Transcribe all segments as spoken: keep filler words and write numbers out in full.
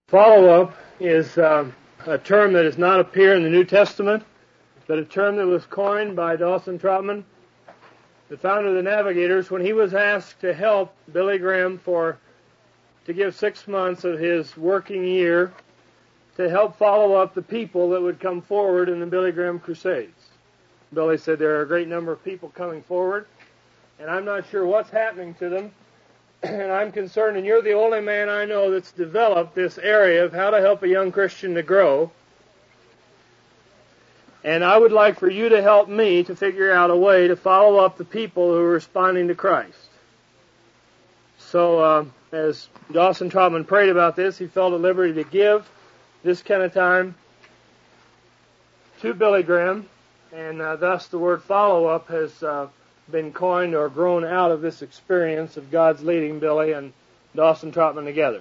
Follow-up is uh, a term that does not appear in the New Testament, but a term that was coined by Dawson Trotman, the founder of the Navigators, when he was asked to help Billy Graham for to give six months of his working year to help follow up the people that would come forward in the Billy Graham Crusades. Billy said, there are a great number of people coming forward, and I'm not sure what's happening to them, and I'm concerned, and you're the only man I know that's developed this area of how to help a young Christian to grow, and I would like for you to help me to figure out a way to follow up the people who are responding to Christ. So uh, as Dawson Trotman prayed about this, he felt at liberty to give this kind of time to Billy Graham, and uh, thus the word follow-up has uh, been coined or grown out of this experience of God's leading Billy and Dawson Trotman together.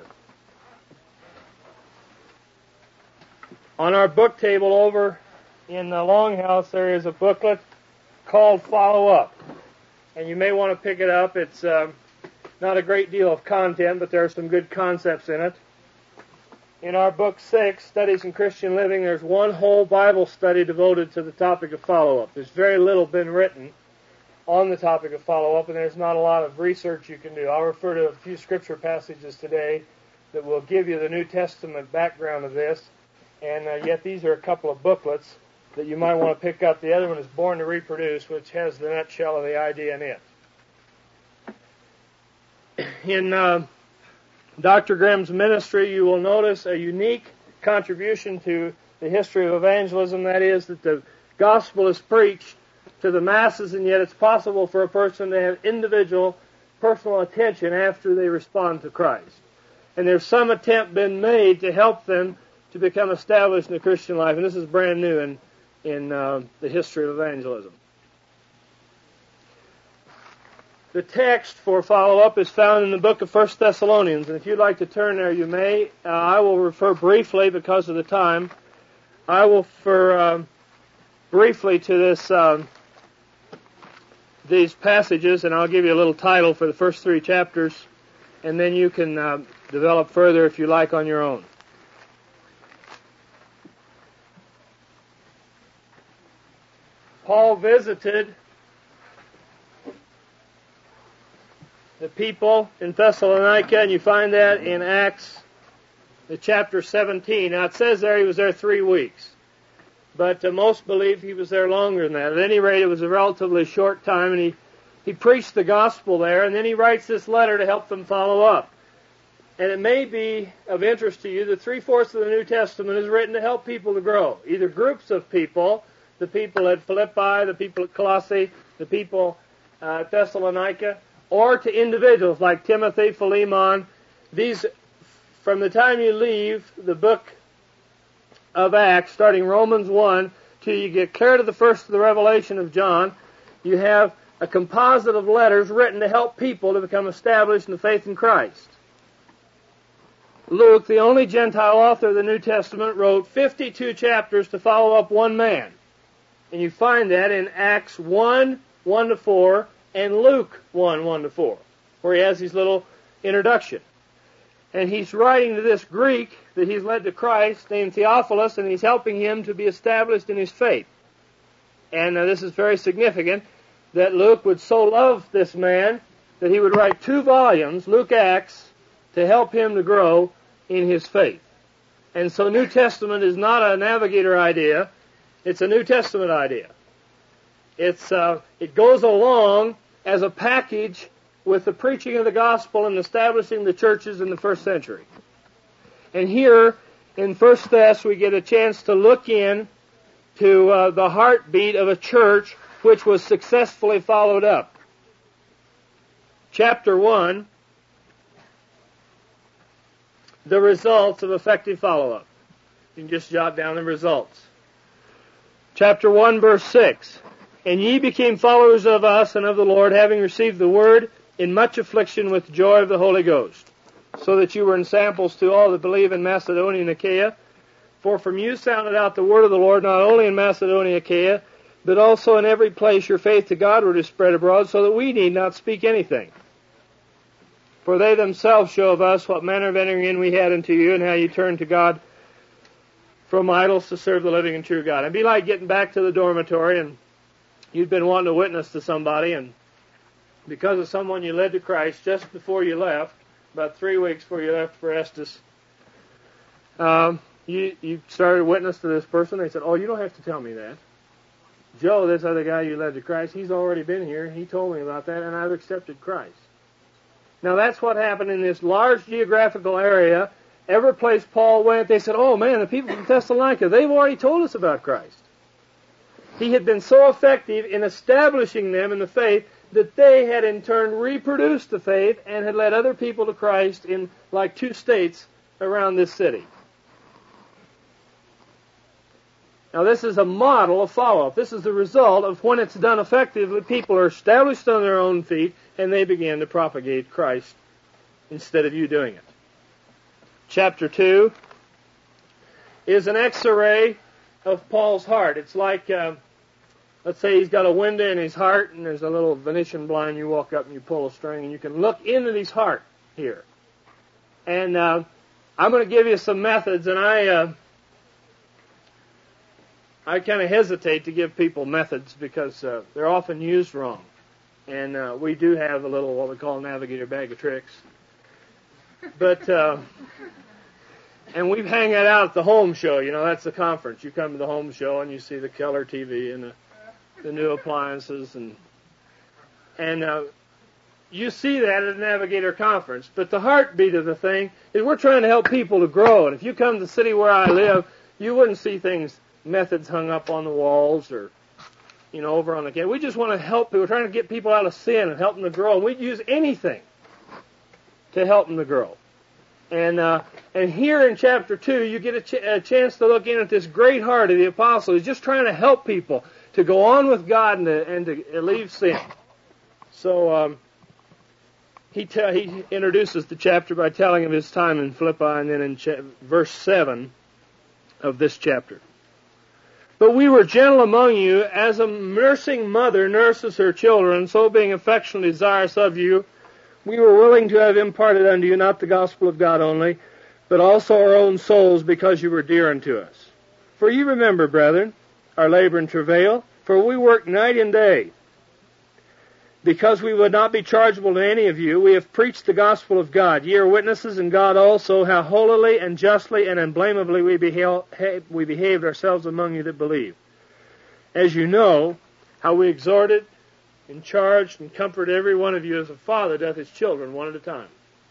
On our book table over in the Longhouse, there is a booklet called Follow Up, and you may want to pick it up. It's uh, not a great deal of content, but there are some good concepts in it. In our book six, Studies in Christian Living, there's one whole Bible study devoted to the topic of follow-up. There's very little been written on the topic of follow-up, and there's not a lot of research you can do. I'll refer to a few scripture passages today that will give you the New Testament background of this, and uh, yet these are a couple of booklets that you might want to pick up. The other one is Born to Reproduce, which has the nutshell of the idea in it. In uh, Doctor Graham's ministry, you will notice a unique contribution to the history of evangelism. That is, that the gospel is preached to the masses, and yet it's possible for a person to have individual, personal attention after they respond to Christ. And there's some attempt been made to help them to become established in the Christian life, and this is brand new in, in uh, the history of evangelism. The text for follow-up is found in the book of First Thessalonians, and if you'd like to turn there, you may. Uh, I will refer briefly, because of the time, I will refer uh, briefly to this um, these passages, and I'll give you a little title for the first three chapters, and then you can uh, develop further if you like on your own. Paul visited the people in Thessalonica, and you find that in Acts the chapter seventeen. Now it says there he was there three weeks, but uh, most believe he was there longer than that. At any rate, it was a relatively short time, and he, he preached the gospel there, and then he writes this letter to help them follow up. And it may be of interest to you that three-fourths of the New Testament is written to help people to grow, either groups of people, the people at Philippi, the people at Colossae, the people uh, at Thessalonica, or to individuals like Timothy, Philemon. These, from the time you leave the book of Acts, starting Romans one, till you get clear to the first of the Revelation of John, you have a composite of letters written to help people to become established in the faith in Christ. Luke, the only Gentile author of the New Testament, wrote fifty-two chapters to follow up one man. And you find that in Acts one, one to four, and Luke one, one to four, where he has his little introduction. And he's writing to this Greek that he's led to Christ named Theophilus, and he's helping him to be established in his faith. And uh, this is very significant that Luke would so love this man that he would write two volumes, Luke Acts, to help him to grow in his faith. And so New Testament is not a Navigator idea, it's a New Testament idea. It's uh, it goes along as a package with the preaching of the gospel and establishing the churches in the first century. And here in First Thess we get a chance to look in to uh, the heartbeat of a church which was successfully followed up. Chapter one, the results of effective follow-up. You can just jot down the results. Chapter one, verse six. And ye became followers of us and of the Lord, having received the word in much affliction with joy of the Holy Ghost, so that you were ensamples to all that believe in Macedonia and Achaia. For from you sounded out the word of the Lord, not only in Macedonia and Achaia, but also in every place your faith to God were to spread abroad, so that we need not speak anything. For they themselves show of us what manner of entering in we had unto you, and how you turned to God from idols to serve the living and true God. It'd be like getting back to the dormitory, and you'd been wanting to witness to somebody, and because of someone you led to Christ just before you left, about three weeks before you left for Estes, um, you, you started a witness to this person. They said, oh, you don't have to tell me that. Joe, this other guy you led to Christ, he's already been here. He told me about that, and I've accepted Christ. Now, that's what happened in this large geographical area. Every place Paul went, they said, oh, man, the people from Thessalonica, they've already told us about Christ. He had been so effective in establishing them in the faith that they had in turn reproduced the faith and had led other people to Christ in like two states around this city. Now, this is a model of follow-up. This is the result of when it's done effectively, people are established on their own feet, and they begin to propagate Christ instead of you doing it. Chapter two is an X-ray of Paul's heart. It's like, uh, let's say he's got a window in his heart, and there's a little Venetian blind. You walk up and you pull a string, and you can look into his heart here. And uh, I'm going to give you some methods, and I... Uh, I kind of hesitate to give people methods because uh, they're often used wrong. And uh, we do have a little, what we call a navigator bag of tricks. But, uh, and we hang that out at the home show. You know, that's the conference. You come to the home show and you see the color T V and the, the new appliances. And, and uh, you see that at a navigator conference. But the heartbeat of the thing is we're trying to help people to grow. And if you come to the city where I live, you wouldn't see things methods hung up on the walls or, you know, over on the gate. We just want to help people. We're trying to get people out of sin and help them to grow. And we'd use anything to help them to grow. And uh, and here in chapter two, you get a, ch- a chance to look in at this great heart of the apostle. He's just trying to help people to go on with God and to, and to leave sin. So um, he te- he introduces the chapter by telling of his time in Philippi, and then in cha- verse seven of this chapter. But we were gentle among you, as a nursing mother nurses her children, so being affectionately desirous of you, we were willing to have imparted unto you not the gospel of God only, but also our own souls, because you were dear unto us. For you remember, brethren, our labor and travail, for we work night and day. Because we would not be chargeable to any of you, we have preached the gospel of God. Ye are witnesses, and God also, how holily and justly and unblameably we, behel- we behaved ourselves among you that believe. As you know, how we exhorted and charged and comforted every one of you as a father doth his children one at a time.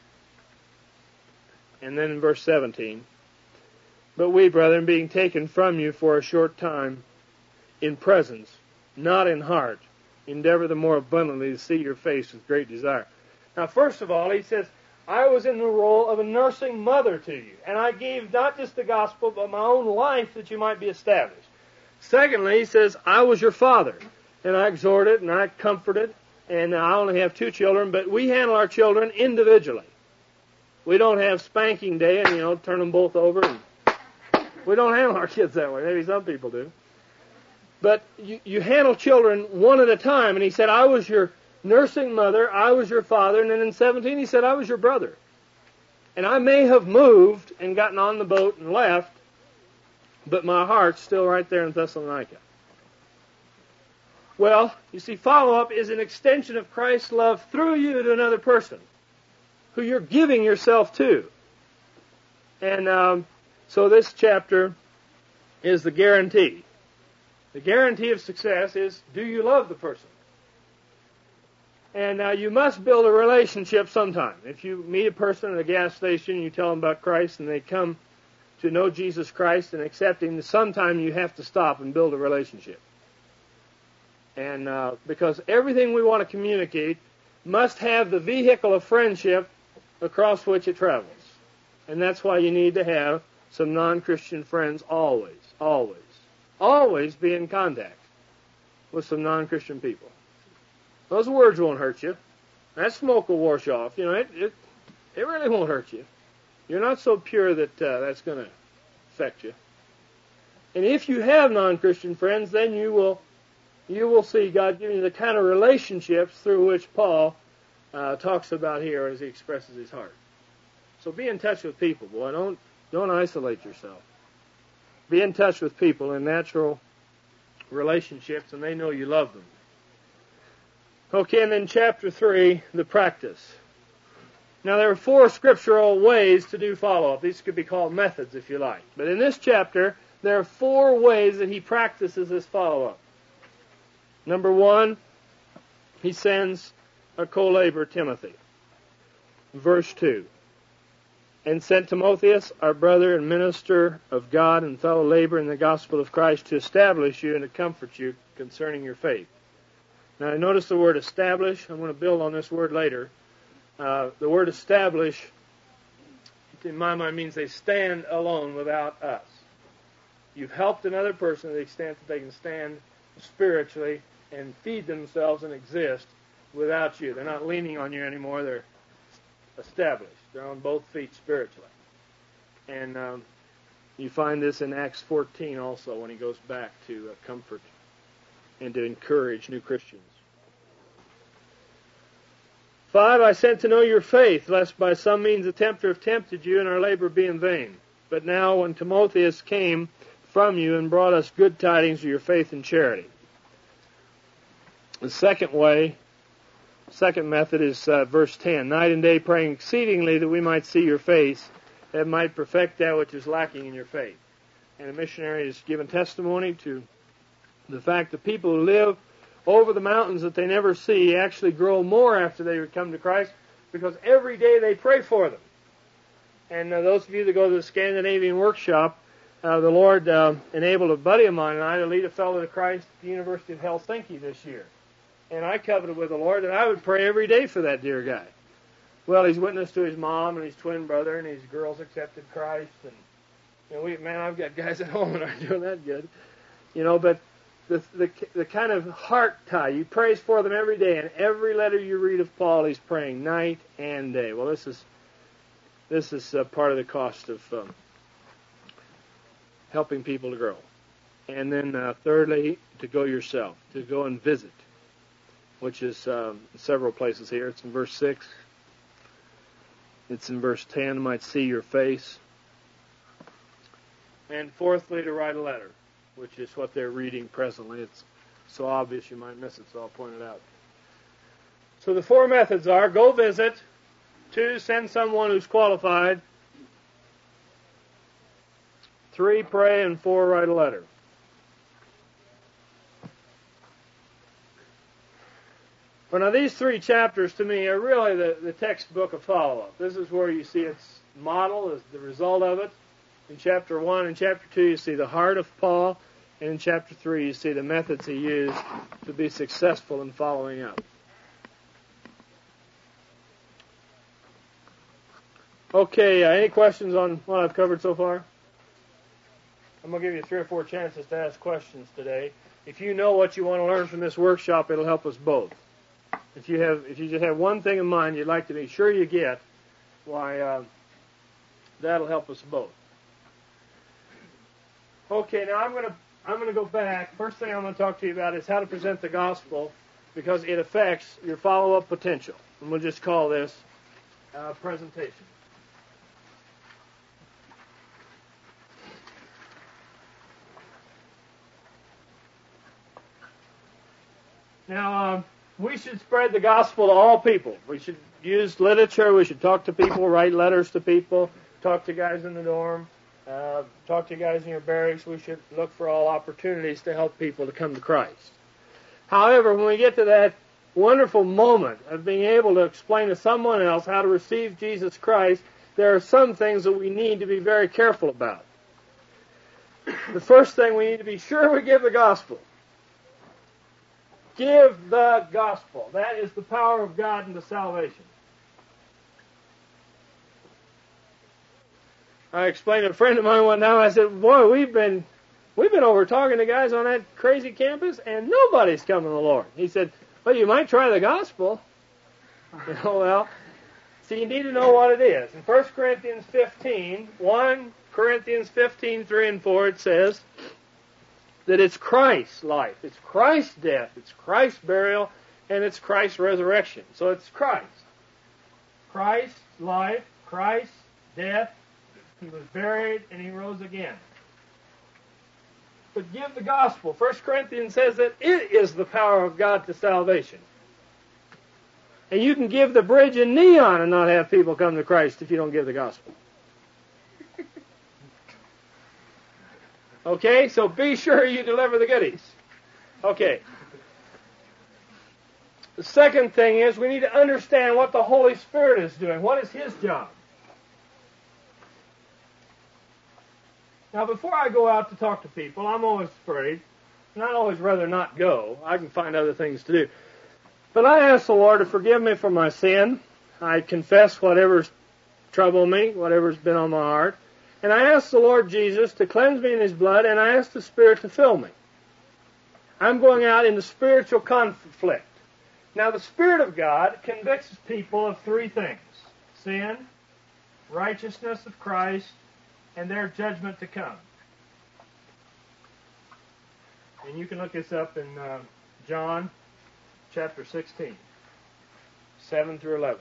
And then in verse seventeen, but we, brethren, being taken from you for a short time, in presence, not in heart, endeavor the more abundantly to see your face with great desire. Now, first of all, he says, I was in the role of a nursing mother to you, and I gave not just the gospel, but my own life that you might be established. Secondly, he says, I was your father, and I exhorted, and I comforted, and I only have two children, but we handle our children individually. We don't have spanking day and, you know, turn them both over. And we don't handle our kids that way. Maybe some people do. But you, you handle children one at a time. And he said, I was your nursing mother, I was your father. And then in seventeen, he said, I was your brother. And I may have moved and gotten on the boat and left, but my heart's still right there in Thessalonica. Well, you see, follow-up is an extension of Christ's love through you to another person who you're giving yourself to. And um, so this chapter is the guarantee. The guarantee of success is, do you love the person? And now uh, you must build a relationship sometime. If you meet a person at a gas station, you tell them about Christ, and they come to know Jesus Christ and accept Him, sometime you have to stop and build a relationship. And uh, because everything we want to communicate must have the vehicle of friendship across which it travels. And that's why you need to have some non-Christian friends always, always. Always be in contact with some non-Christian people. Those words won't hurt you. That smoke will wash off. You know, it it, it really won't hurt you. You're not so pure that uh, that's going to affect you. And if you have non-Christian friends, then you will you will see God giving you the kind of relationships through which Paul uh, talks about here as he expresses his heart. So be in touch with people, boy. Don't don't isolate yourself. Be in touch with people in natural relationships, and they know you love them. Okay, and then chapter three, the practice. Now there are four scriptural ways to do follow-up. These could be called methods if you like. But in this chapter, there are four ways that he practices this follow-up. Number one, he sends a co-laborer, Timothy. Verse two. And sent Timotheus, our brother and minister of God and fellow laborer in the gospel of Christ, to establish you and to comfort you concerning your faith. Now, notice the word establish. I'm going to build on this word later. Uh, the word establish, in my mind, means they stand alone without us. You've helped another person to the extent that they can stand spiritually and feed themselves and exist without you. They're not leaning on you anymore. They're established. They're on both feet spiritually. And um, you find this in Acts fourteen also when he goes back to uh, comfort and to encourage new Christians. Five, I sent to know your faith, lest by some means a tempter have tempted you and our labor be in vain. But now when Timotheus came from you and brought us good tidings of your faith and charity. The second way, second method is uh, verse ten. Night and day praying exceedingly that we might see your face, that might perfect that which is lacking in your faith. And a missionary has given testimony to the fact that people who live over the mountains that they never see actually grow more after they come to Christ, because every day they pray for them. And uh, those of you that go to the Scandinavian workshop, uh, the Lord uh, enabled a buddy of mine and I to lead a fellow to Christ at the University of Helsinki this year. And I covenanted with the Lord that I would pray every day for that dear guy. Well, he's witnessed to his mom and his twin brother, and his girls accepted Christ. And you know, we, man, I've got guys at home that aren't doing that good. You know, but the, the the kind of heart tie, you prays for them every day, and every letter you read of Paul, he's praying night and day. Well, this is this is uh, part of the cost of um, helping people to grow. And then uh, thirdly, to go yourself, to go and visit, which is um, several places here. It's in verse six. It's in verse ten, might see your face. And fourthly, to write a letter, which is what they're reading presently. It's so obvious you might miss it, so I'll point it out. So the four methods are: go visit, two, send someone who's qualified, three, pray, and four, write a letter. Well, now these three chapters to me are really the, the textbook of follow-up. This is where you see its model, is the result of it. In chapter one and chapter two, you see the heart of Paul. And in chapter three, you see the methods he used to be successful in following up. Okay, uh, any questions on what I've covered so far? I'm going to give you three or four chances to ask questions today. If you know what you want to learn from this workshop, it'll help us both. If you have, if you just have one thing in mind you'd like to be sure you get, why, uh, that'll help us both. Okay, now I'm going to I'm going to go back. First thing I'm going to talk to you about is how to present the gospel, because it affects your follow-up potential. And we'll just call this uh, presentation. Now, um, we should spread the gospel to all people. We should use literature. We should talk to people, write letters to people, talk to guys in the dorm, uh, talk to guys in your barracks. We should look for all opportunities to help people to come to Christ. However, when we get to that wonderful moment of being able to explain to someone else how to receive Jesus Christ, there are some things that we need to be very careful about. The first thing, we need to be sure we give the gospel. Give the gospel. That is the power of God into salvation. I explained to a friend of mine one time, I said, boy, we've been we've been over talking to guys on that crazy campus, and nobody's coming to the Lord. He said, well, you might try the gospel. You know, well, so you need to know what it is. In First Corinthians fifteen, First Corinthians fifteen, three and four, it says that it's Christ's life, it's Christ's death, it's Christ's burial, and it's Christ's resurrection. So it's Christ. Christ's life, Christ's death, he was buried, and he rose again. But give the gospel. First Corinthians says that it is the power of God to salvation. And you can give the bridge in neon and not have people come to Christ if you don't give the gospel. Okay, so be sure you deliver the goodies. Okay. The second thing is we need to understand what the Holy Spirit is doing. What is His job? Now, before I go out to talk to people, I'm always afraid, and I'd always rather not go. I can find other things to do. But I ask the Lord to forgive me for my sin. I confess whatever's troubled me, whatever's been on my heart. And I ask the Lord Jesus to cleanse me in His blood, and I ask the Spirit to fill me. I'm going out into spiritual conflict. Now, the Spirit of God convicts people of three things: sin, righteousness of Christ, and their judgment to come. And you can look this up in uh, John chapter sixteen, seven through eleven.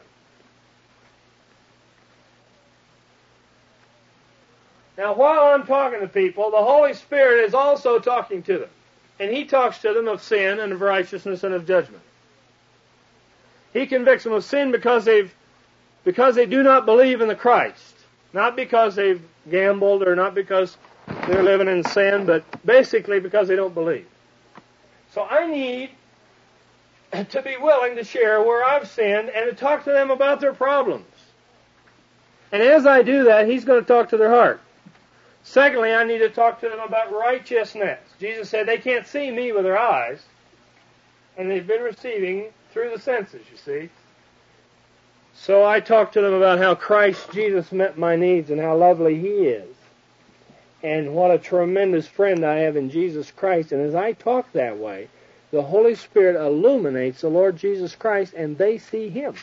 Now, while I'm talking to people, the Holy Spirit is also talking to them. And He talks to them of sin and of righteousness and of judgment. He convicts them of sin because they've because they do not believe in the Christ. Not because they've gambled or not because they're living in sin, but basically because they don't believe. So I need to be willing to share where I've sinned and to talk to them about their problems. And as I do that, He's going to talk to their heart. Secondly, I need to talk to them about righteousness. Jesus said they can't see me with their eyes, and they've been receiving through the senses, you see. So I talk to them about how Christ Jesus met my needs and how lovely He is. And what a tremendous friend I have in Jesus Christ. And as I talk that way, the Holy Spirit illuminates the Lord Jesus Christ and they see Him.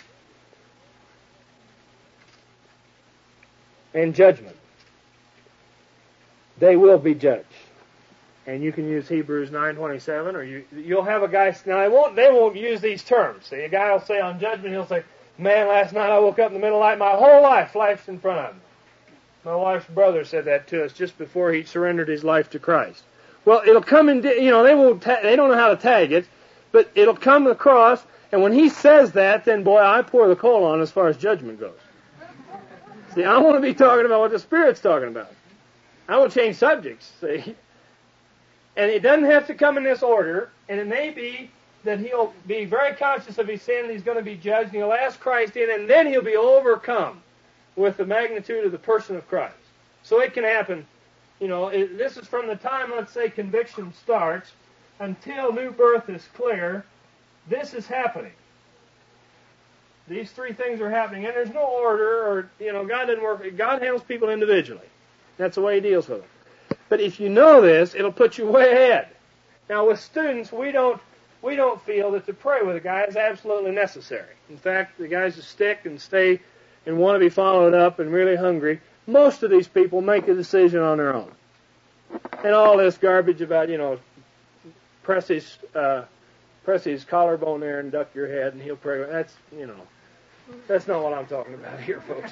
And judgment. They will be judged. And you can use Hebrews nine twenty-seven, or you, you'll have a guy, now they won't, they won't use these terms. See, a guy will say on judgment, he'll say, man, last night I woke up in the middle of the night, my whole life flashed in front of me. My wife's brother said that to us just before he surrendered his life to Christ. Well, it'll come in, you know, they won't, ta- they don't know how to tag it, but it'll come across, and when he says that, then boy, I pour the coal on as far as judgment goes. See, I want to be talking about what the Spirit's talking about. I won't change subjects, see. And it doesn't have to come in this order, and it may be that he'll be very conscious of his sin, and he's going to be judged, and he'll ask Christ in, and then he'll be overcome with the magnitude of the person of Christ. So it can happen, you know, it, this is from the time, let's say, conviction starts until new birth is clear. This is happening. These three things are happening, and there's no order, or, you know, God doesn't work. God handles people individually. That's the way He deals with them. But if you know this, it'll put you way ahead. Now, with students, we don't we don't feel that to pray with a guy is absolutely necessary. In fact, the guys that stick and stay and want to be followed up and really hungry, most of these people make a decision on their own. And all this garbage about, you know, press his, uh, press his collarbone there and duck your head and he'll pray. That's, you know, that's not what I'm talking about here, folks.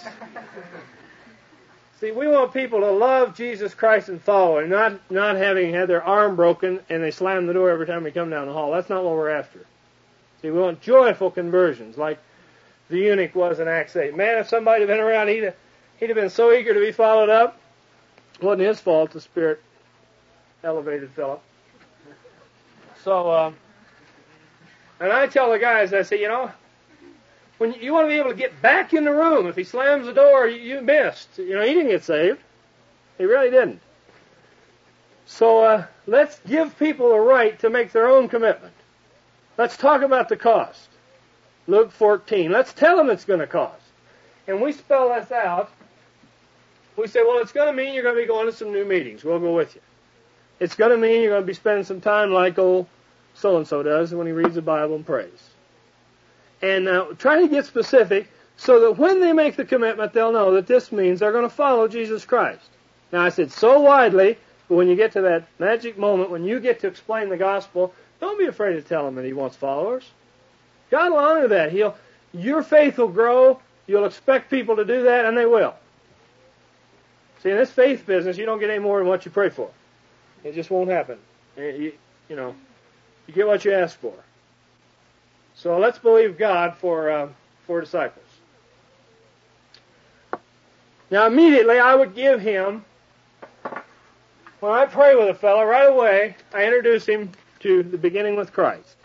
See, we want people to love Jesus Christ and follow Him, not, not having had their arm broken and they slam the door every time we come down the hall. That's not what we're after. See, we want joyful conversions, like the eunuch was in Acts eight. Man, if somebody had been around, he'd have, he'd have been so eager to be followed up. It wasn't his fault the Spirit elevated Philip. So, um, and I tell the guys, I say, you know, when you want to be able to get back in the room, if he slams the door, you missed. You know, he didn't get saved. He really didn't. So uh, let's give people a right to make their own commitment. Let's talk about the cost. Luke fourteen. Let's tell them it's going to cost. And we spell this out. We say, well, it's going to mean you're going to be going to some new meetings. We'll go with you. It's going to mean you're going to be spending some time like old so-and-so does when he reads the Bible and prays. And uh, try to get specific so that when they make the commitment, they'll know that this means they're going to follow Jesus Christ. Now, I said so widely, but when you get to that magic moment, when you get to explain the gospel, don't be afraid to tell him that He wants followers. God will honor that. He'll, your faith will grow You'll expect people to do that, and they will. See, in this faith business, you don't get any more than what you pray for. It just won't happen. You, you know, you get what you ask for. So let's believe God for uh, for disciples. Now, immediately, I would give him, when I pray with a fellow, right away, I introduce him to the beginning with Christ.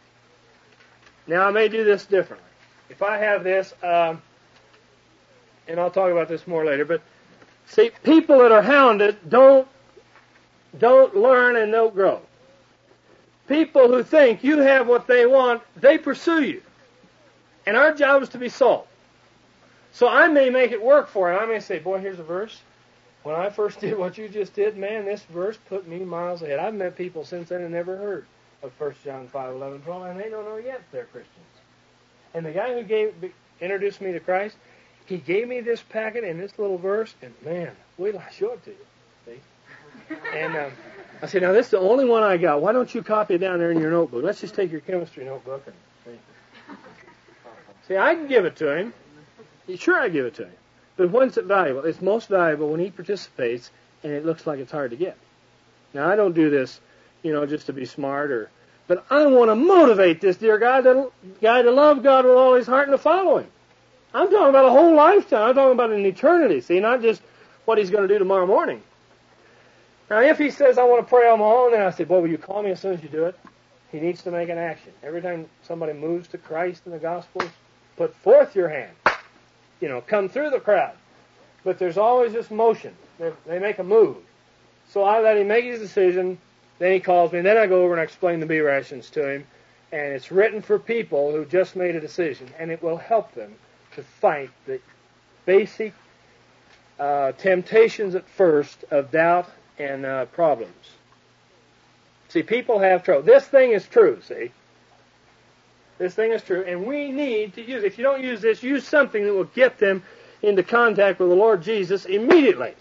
Now, I may do this differently. If I have this, um, and I'll talk about this more later, but see, people that are hounded don't don't learn and don't grow. People who think you have what they want, they pursue you. And our job is to be salt. So I may make it work for him. I may say, boy, here's a verse. When I first did what you just did, man, this verse put me miles ahead. I've met people since then and never heard of First John five, eleven, twelve, and they don't know yet they're Christians. And the guy who gave introduced me to Christ, he gave me this packet and this little verse, and man, wait till I show it to you. See? And um, I said, now this is the only one I got. Why don't you copy it down there in your notebook? Let's just take your chemistry notebook and see. See, I can give it to him. Sure, I give it to him. But when's it valuable? It's most valuable when he participates and it looks like it's hard to get. Now, I don't do this, you know, just to be smart, or, but I want to motivate this dear guy to, guy to love God with all his heart and to follow him. I'm talking about a whole lifetime. I'm talking about an eternity, see, not just what he's going to do tomorrow morning. Now, if he says, I want to pray on my own, then I say, boy, will you call me as soon as you do it? He needs to make an action. Every time somebody moves to Christ in the Gospels, put forth your hand. You know, come through the crowd. But there's always this motion. They, they make a move. So I let him make his decision. Then he calls me. And then I go over and I explain the B rations to him. And it's written for people who just made a decision. And it will help them to fight the basic uh, temptations at first of doubt and uh, problems. See, people have trouble. This thing is true, see. This thing is true, and we need to use it. If you don't use this, use something that will get them into contact with the Lord Jesus immediately.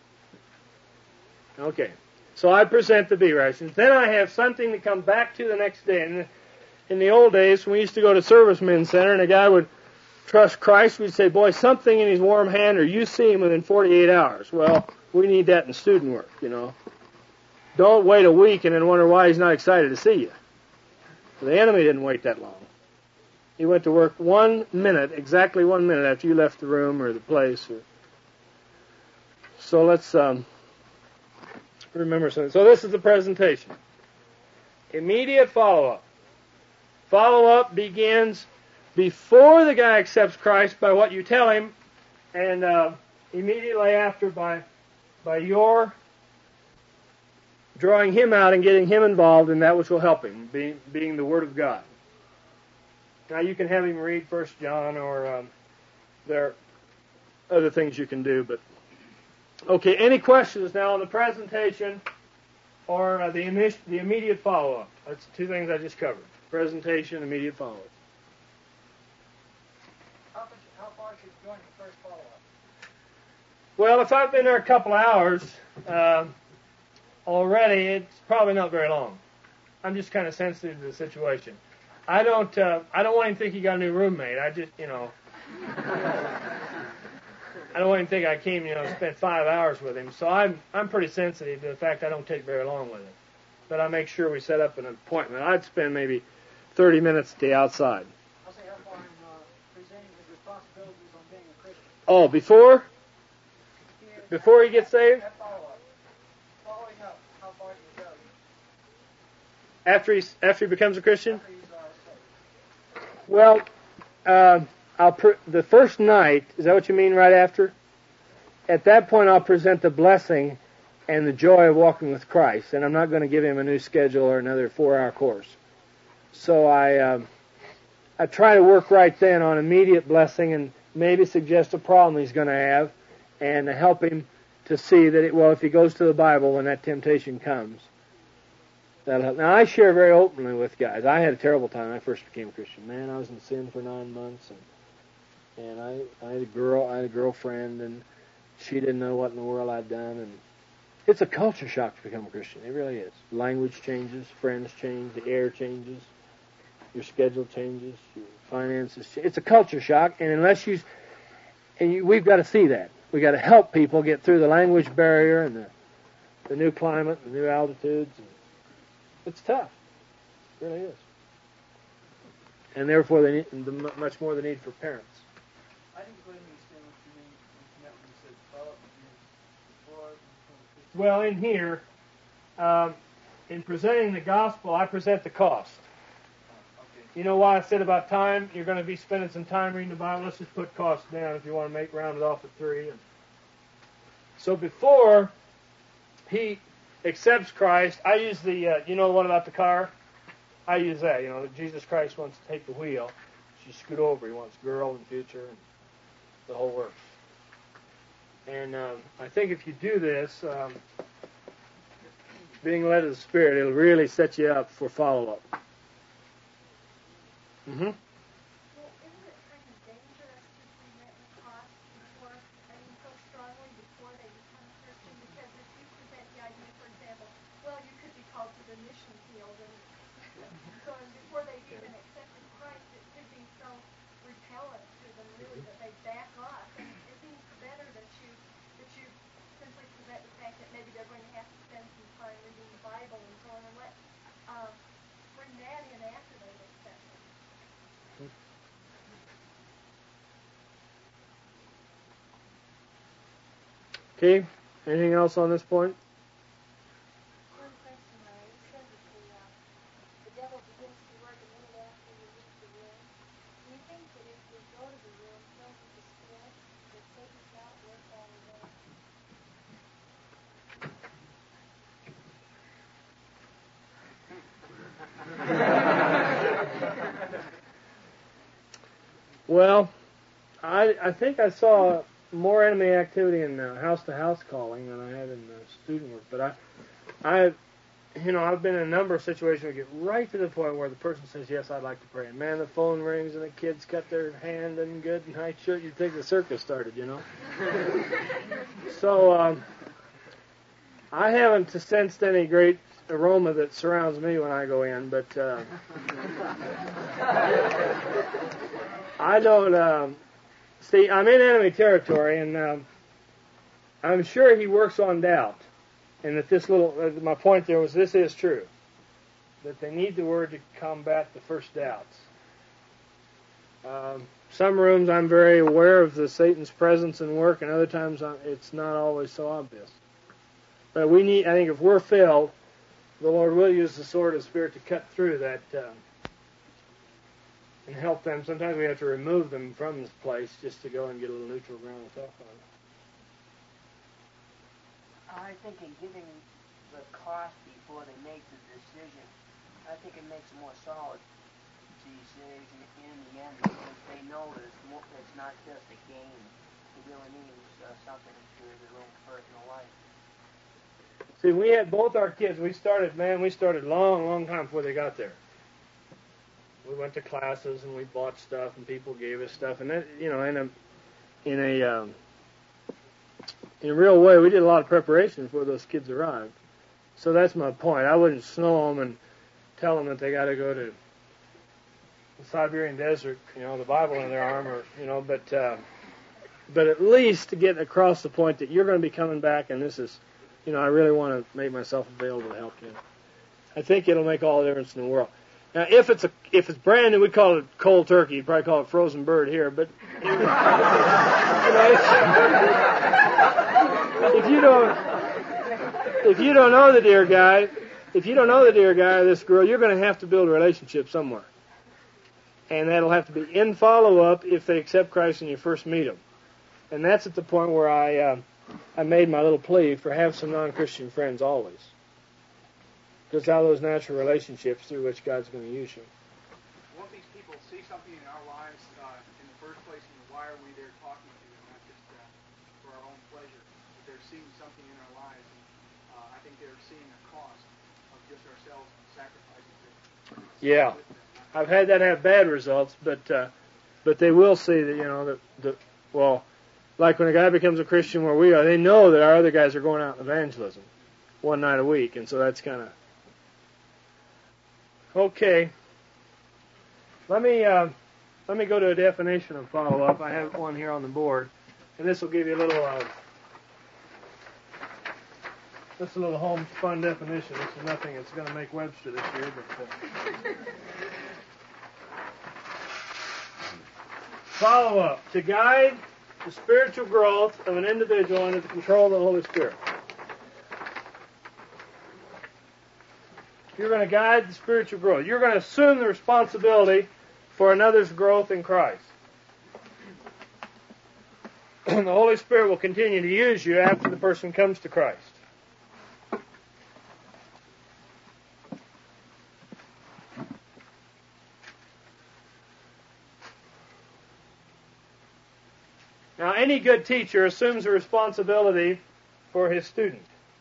Okay, so I present the B rations. Then I have something to come back to the next day. And in the old days, when we used to go to Servicemen's Center, and a guy would trust Christ, we'd say, boy, something in his warm hand, or you see him within forty-eight hours. Well, we need that in student work, you know. Don't wait a week and then wonder why he's not excited to see you. The enemy didn't wait that long. He went to work one minute, exactly one minute after you left the room or the place. Or... So let's um, remember something. So this is the presentation. Immediate follow-up. Follow-up begins before the guy accepts Christ by what you tell him, and uh, immediately after by by your drawing him out and getting him involved in that which will help him, being, being the Word of God. Now, you can have him read First John, or um, there are other things you can do. But okay, any questions now on the presentation or uh, the, imis- the immediate follow-up? That's the two things I just covered. Presentation, immediate follow-up. How, much, how far should you join the first follow-up? Well, if I've been there a couple hours uh, already, it's probably not very long. I'm just kind of sensitive to the situation. I don't. Uh, I don't want him to think he got a new roommate. I just, you know, I don't want him to think I came, you know, and spent five hours with him. So I'm, I'm pretty sensitive to the fact I don't take very long with him. But I make sure we set up an appointment. I'd spend maybe thirty minutes at the outside. I'll say how far I'm uh, presenting his responsibilities on being a Christian. Oh, before? Before he gets saved? That follow-up. Following up, how far do you go? After he after he becomes a Christian? After he's uh, saved. Well, uh, I'll pr- the first night, is that what you mean, right after? At that point, I'll present the blessing and the joy of walking with Christ, and I'm not going to give him a new schedule or another four-hour course. So I uh, I try to work right then on immediate blessing and maybe suggest a problem he's going to have, and to help him to see that, it, well, if he goes to the Bible when that temptation comes, that'll help. Now, I share very openly with guys. I had a terrible time when I first became a Christian. Man, I was in sin for nine months, and and I, I had a girl, I had a girlfriend, and she didn't know what in the world I'd done, and it's a culture shock to become a Christian. It really is. Language changes, friends change, the air changes, your schedule changes, your finances change. It's a culture shock, and unless you and you, we've got to see that. We've got to help people get through the language barrier and the, the new climate, the new altitudes. It's tough. It really is. And therefore, they need, the, much more the need for parents. I didn't quite understand what you mean when you said follow up before. Well, in here, um, in presenting the gospel, I present the cost. You know why I said about time? You're going to be spending some time reading the Bible. Let's just put cost down if you want to make round it off at three. And so before he accepts Christ, I use the, uh, you know the one about the car? I use that. You know, that Jesus Christ wants to take the wheel. She scoot over. He wants girl in the future and the whole works. And um, I think if you do this, um, being led of the Spirit, it'll really set you up for follow-up. Mm-hmm. Well, isn't it kind of dangerous to present the cost before, I mean, so strongly before they become Christian? Because if you present the idea, for example, well, you could be called to the mission field, and so on, before they've even accepted Christ, it could be so repellent to them, really, that they back off. And it seems better that you that you simply present the fact that maybe they're going to have to spend some time reading the Bible and so on, and let uh, bring that in after they've accepted. Okay. Anything else on this point? One question, Larry. You said that the, uh, the devil begins to work a minute after you leave the room. Do you think that if you go to the room filled with the Spirit, that Satan's not at work all the way? Well, I I think I saw more enemy activity in uh, house-to-house calling than I had in uh, student work. But I, I, you know, I've been in a number of situations where I get right to the point where the person says, "Yes, I'd like to pray." And man, the phone rings and the kids cut their hand and good night shirt. You'd think the circus started, you know. So um, I haven't sensed any great aroma that surrounds me when I go in, but uh, I don't. Um, see, I'm in enemy territory, and um, I'm sure he works on doubt. And that this little, uh, my point there was, this is true. That they need the Word to combat the first doubts. Um, some rooms I'm very aware of the Satan's presence and work, and other times I'm, it's not always so obvious. But we need, I think, if we're filled, the Lord will use the sword of the Spirit to cut through that uh, and help them. Sometimes we have to remove them from this place just to go and get a little neutral ground to talk on. I think in giving the cost before they make the decision, I think it makes it more solid these days in, in the end, because they know that it's, more, it's not just a game. It really means uh, something to their own personal life. See, we had both our kids. We started, man, we started long, long time before they got there. We went to classes and we bought stuff and people gave us stuff, and that, you know, in a in a um, in a real way, we did a lot of preparation before those kids arrived. So that's my point. I wouldn't snow them and tell them that they got to go to the Siberian desert, you know, the Bible in their arm, or you know, but uh, but at least to get across the point that you're going to be coming back, and this is, you know, I really want to make myself available to help you. I think it'll make all the difference in the world. Now, if it's a if it's brand new, we call it cold turkey. You'd probably call it frozen bird here, but you know, if you don't if you don't know the dear guy, if you don't know the dear guy or this girl, you're going to have to build a relationship somewhere, and that'll have to be in follow up if they accept Christ when you first meet them. And that's at the point where I uh, I made my little plea for have some non-Christian friends always. Because out of those natural relationships through which God's going to use you. Won't these people see something in our lives uh, in the first place, and why are we there talking to them, not just uh, for our own pleasure? But they're seeing something in our lives, and uh, I think they're seeing the cost of just ourselves sacrificing to Yeah, I've had that have bad results, but uh, but they will see that, you know, that, that, well, like when a guy becomes a Christian where we are, they know that our other guys are going out in evangelism one night a week, and so that's kind of okay. Let me uh, let me go to a definition of follow-up. I have one here on the board. And this will give you a little, uh, this is a little homespun definition. This is nothing that's going to make Webster this year, but uh, follow up to guide the spiritual growth of an individual under the control of the Holy Spirit. You're going to guide the spiritual growth. You're going to assume the responsibility for another's growth in Christ. The Holy Spirit will continue to use you after the person comes to Christ. Now, any good teacher assumes the responsibility for his student.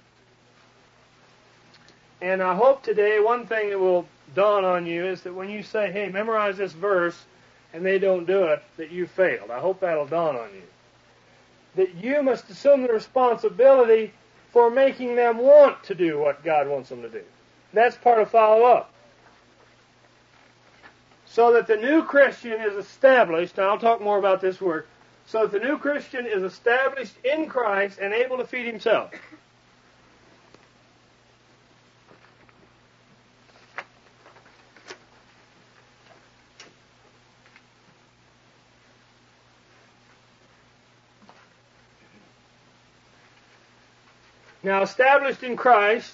And I hope today one thing that will dawn on you is that when you say, hey, memorize this verse, and they don't do it, that you failed. I hope that'll dawn on you. That you must assume the responsibility for making them want to do what God wants them to do. That's part of follow-up. So that the new Christian is established, and I'll talk more about this word, so that the new Christian is established in Christ and able to feed himself. Now, established in Christ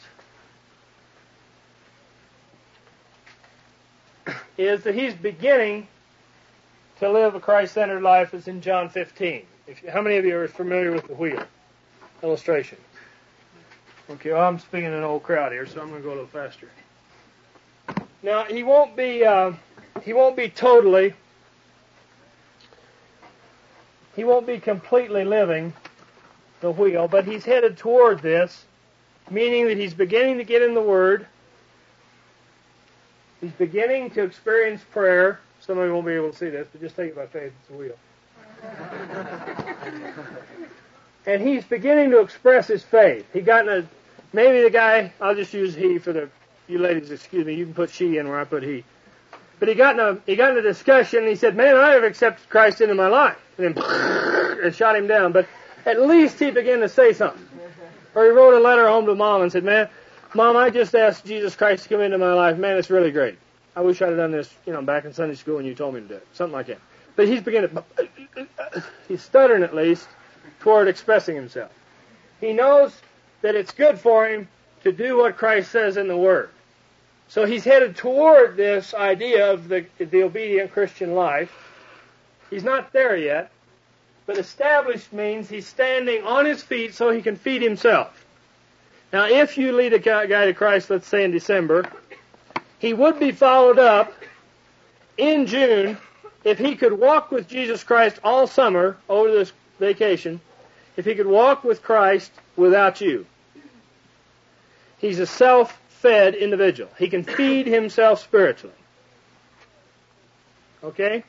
is that he's beginning to live a Christ-centered life, as in John fifteen. If you, how many of you are familiar with the wheel illustration? Okay, well, I'm speaking to an old crowd here, so I'm going to go a little faster. Now, he won't be uh, he won't be totally he won't be completely living the wheel, but he's headed toward this, meaning that he's beginning to get in the Word. He's beginning to experience prayer. Some of you won't be able to see this, but just take it by faith. It's a wheel. And he's beginning to express his faith. He got in a, maybe the guy, I'll just use he for the, you ladies, excuse me, you can put she in where I put he. But he got in a, he got in a discussion, and he said, man, I have accepted Christ into my life. And then it shot him down. But at least he began to say something. Or he wrote a letter home to Mom and said, man, Mom, I just asked Jesus Christ to come into my life. Man, it's really great. I wish I'd have done this, you know, back in Sunday school when you told me to do it. Something like that. But he's beginning to, he's stuttering at least toward expressing himself. He knows that it's good for him to do what Christ says in the Word. So he's headed toward this idea of the, the obedient Christian life. He's not there yet. But established means he's standing on his feet so he can feed himself. Now, if you lead a guy to Christ, let's say in December, he would be followed up in June if he could walk with Jesus Christ all summer over this vacation, if he could walk with Christ without you. He's a self-fed individual. He can feed himself spiritually. Okay?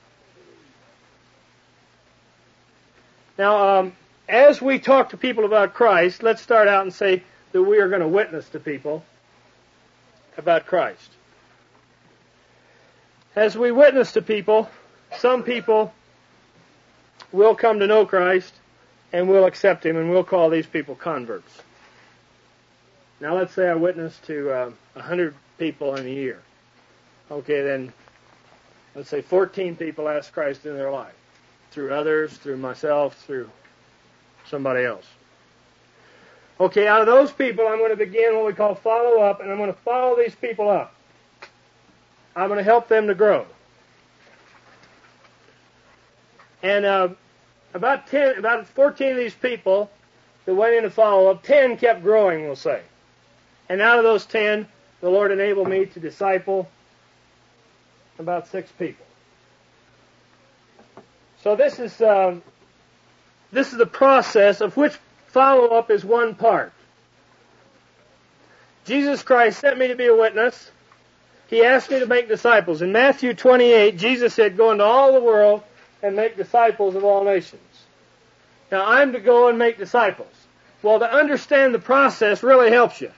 Now, um, as we talk to people about Christ, let's start out and say that we are going to witness to people about Christ. As we witness to people, some people will come to know Christ and will accept Him, and we'll call these people converts. Now, let's say I witness to uh, one hundred people in a year. Okay, then let's say fourteen people ask Christ in their life. Through others, through myself, through somebody else. Okay, out of those people, I'm going to begin what we call follow-up, and I'm going to follow these people up. I'm going to help them to grow. And uh, about ten, about fourteen of these people that went into follow-up, ten kept growing, we'll say. And out of those ten, the Lord enabled me to disciple about six people. So this is uh, this is the process of which follow-up is one part. Jesus Christ sent me to be a witness. He asked me to make disciples. In Matthew twenty-eight, Jesus said, go into all the world and make disciples of all nations. Now, I'm to go and make disciples. Well, to understand the process really helps you.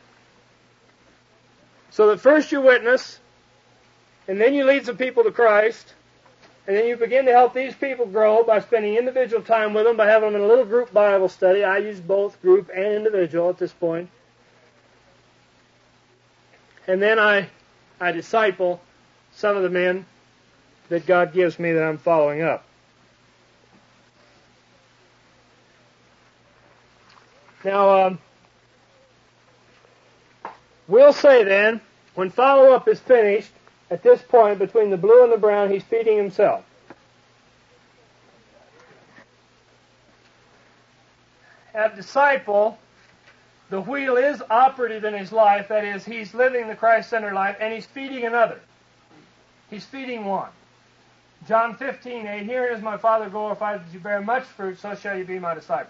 So that first you witness, and then you lead some people to Christ, And then you begin to help these people grow by spending individual time with them, by having them in a little group Bible study. I use both group and individual at this point. And then I, I disciple some of the men that God gives me that I'm following up. Now, um, we'll say then, when follow-up is finished, at this point, between the blue and the brown, he's feeding himself. At disciple, the wheel is operative in his life. That is, he's living the Christ-centered life, and he's feeding another. He's feeding one. John fifteen eight, herein is my Father glorified, that you bear much fruit, so shall you be my disciples.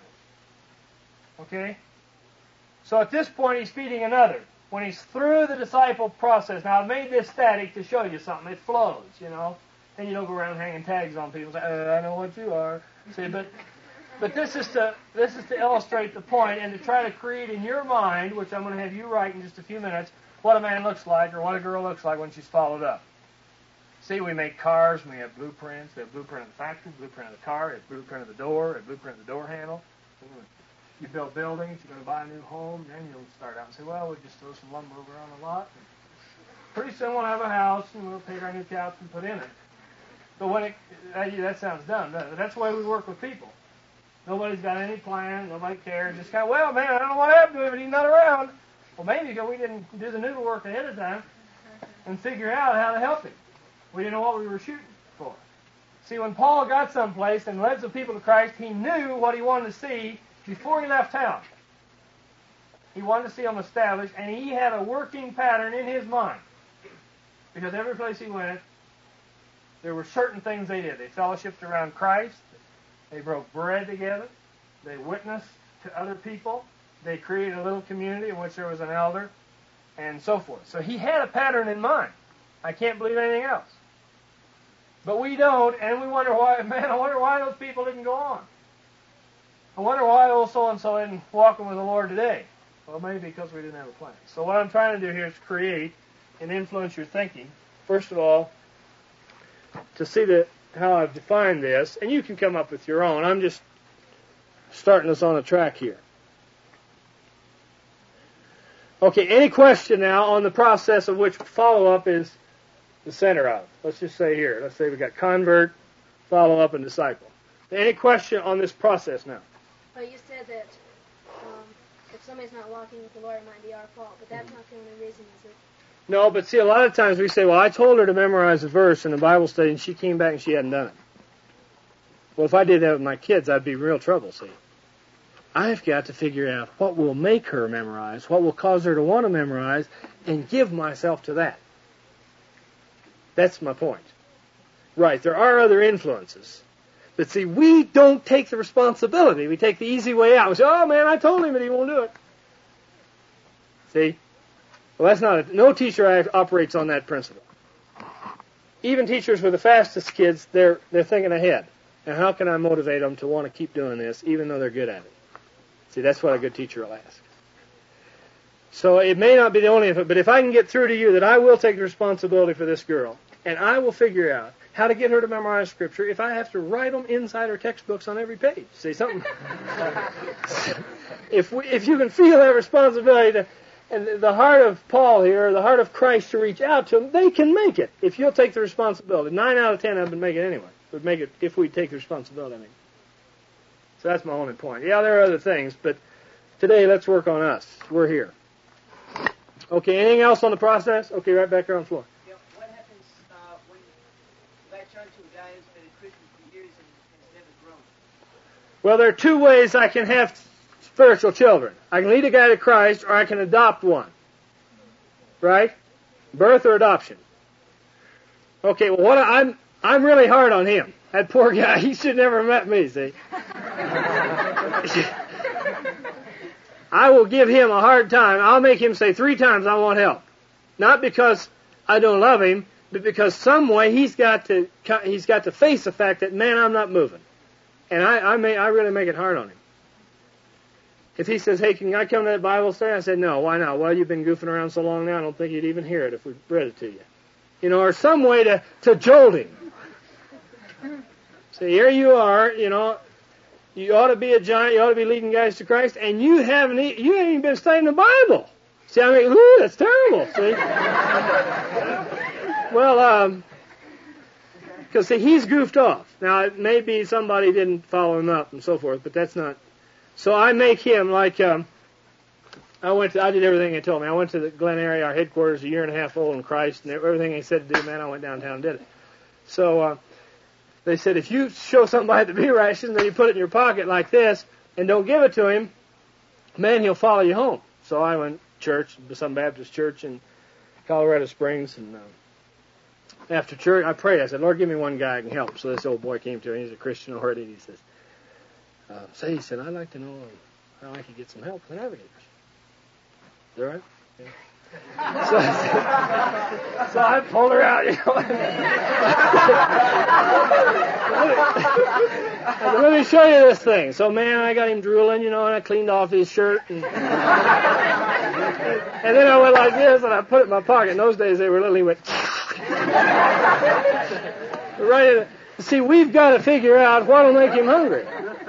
Okay? So at this point, he's feeding another. When he's through the disciple process, now I've made this static to show you something. It flows, you know. And you don't go around hanging tags on people and say, uh, I know what you are. See, but but this is to this is to illustrate the point and to try to create in your mind, which I'm going to have you write in just a few minutes, what a man looks like or what a girl looks like when she's followed up. See, we make cars, and we have blueprints. We have blueprint of the factory, blueprint of the car, a blueprint of the door, a blueprint of the door handle. You build buildings, you're going to buy a new home, then you'll start out and say, well, we'll just throw some lumber over on the lot. And pretty soon we'll have a house, and we'll take our new couch and put in it. But when it, that, that sounds dumb, doesn't it? That's the way we work with people. Nobody's got any plan, nobody cares. Just kind of, well, man, I don't know what happened to him, but he's not around. Well, maybe because we didn't do the noodle work ahead of time and figure out how to help him. We didn't know what we were shooting for. See, when Paul got someplace and led some people to Christ, he knew what he wanted to see before he left town. He wanted to see them established, and he had a working pattern in his mind. Because every place he went, there were certain things they did. They fellowshiped around Christ. They broke bread together. They witnessed to other people. They created a little community in which there was an elder, and so forth. So he had a pattern in mind. I can't believe anything else. But we don't, and we wonder why, man, I wonder why those people didn't go on. I wonder why old so-and-so isn't walking with the Lord today. Well, maybe because we didn't have a plan. So what I'm trying to do here is create and influence your thinking. First of all, to see the, how I've defined this, and you can come up with your own. I'm just starting us on a track here. Okay, any question now on the process of which follow-up is the center of? Let's just say here. Let's say we've got convert, follow-up, and disciple. Any question on this process now? Well, you said that um, if somebody's not walking with the Lord, it might be our fault, but that's not the only reason, is it? No, but see, a lot of times we say, well, I told her to memorize a verse in a Bible study, and she came back and she hadn't done it. Well, if I did that with my kids, I'd be in real trouble, see. I've got to figure out what will make her memorize, what will cause her to want to memorize, and give myself to that. That's my point. Right, there are other influences. But see, we don't take the responsibility. We take the easy way out. We say, oh man, I told him that he won't do it. See? Well, that's not, a, no teacher operates on that principle. Even teachers with the fastest kids, they're, they're thinking ahead. And how can I motivate them to want to keep doing this, even though they're good at it? See, that's what a good teacher will ask. So it may not be the only influence, but if I can get through to you that I will take the responsibility for this girl, and I will figure out how to get her to memorize Scripture if I have to write them inside her textbooks on every page. See, something. if we, if you can feel that responsibility to, and the heart of Paul here, or the heart of Christ to reach out to them, they can make it if you'll take the responsibility. Nine out of ten of them would make it anyway. Would make it if we take the responsibility. I mean. So that's my only point. Yeah, there are other things, but today let's work on us. We're here. Okay, anything else on the process? Okay, right back here on the floor. Yeah, what happens uh, when you latch on to a guy who's been a Christian for years and has never grown? Well, there are two ways I can have spiritual children. I can lead a guy to Christ, or I can adopt one. Right? Birth or adoption. Okay, well, what I, I'm I'm really hard on him. That poor guy, he should never have met me, see. I will give him a hard time. I'll make him say three times I want help. Not because I don't love him, but because some way he's got to he's got to face the fact that, man, I'm not moving. And I, I may I really make it hard on him. If he says, hey, can I come to that Bible study? I said, no, why not? Well, you've been goofing around so long now, I don't think you'd even hear it if we read it to you. You know, or some way to, to jolt him. See, here you are, you know, you ought to be a giant, you ought to be leading guys to Christ, and you haven't, e- you haven't even been studying the Bible. See, I mean, ooh, that's terrible, see? Well, um, because see, he's goofed off. Now, it may be somebody didn't follow him up and so forth, but that's not. So I make him like, um, I went to, I did everything they told me. I went to the Glen area, our headquarters, a year and a half old in Christ, and everything they said to do, man, I went downtown and did it. So, uh, they said, if you show somebody the beer ration, then you put it in your pocket like this, and don't give it to him, man, he'll follow you home. So I went to church, some Baptist church in Colorado Springs, and uh, after church, I prayed. I said, Lord, give me one guy I can help. So this old boy came to me. He's a Christian already, and he says, uh, say, he said, I'd like to know how I could get some help with the Navigators. Is that right? Yeah. So, I, so I pulled her out, you know. I said, let me show you this thing. So, man, I got him drooling, you know, and I cleaned off his shirt. And, and then I went like this, and I put it in my pocket. In those days, they were little. He went right in. See, we've got to figure out what will make him hungry.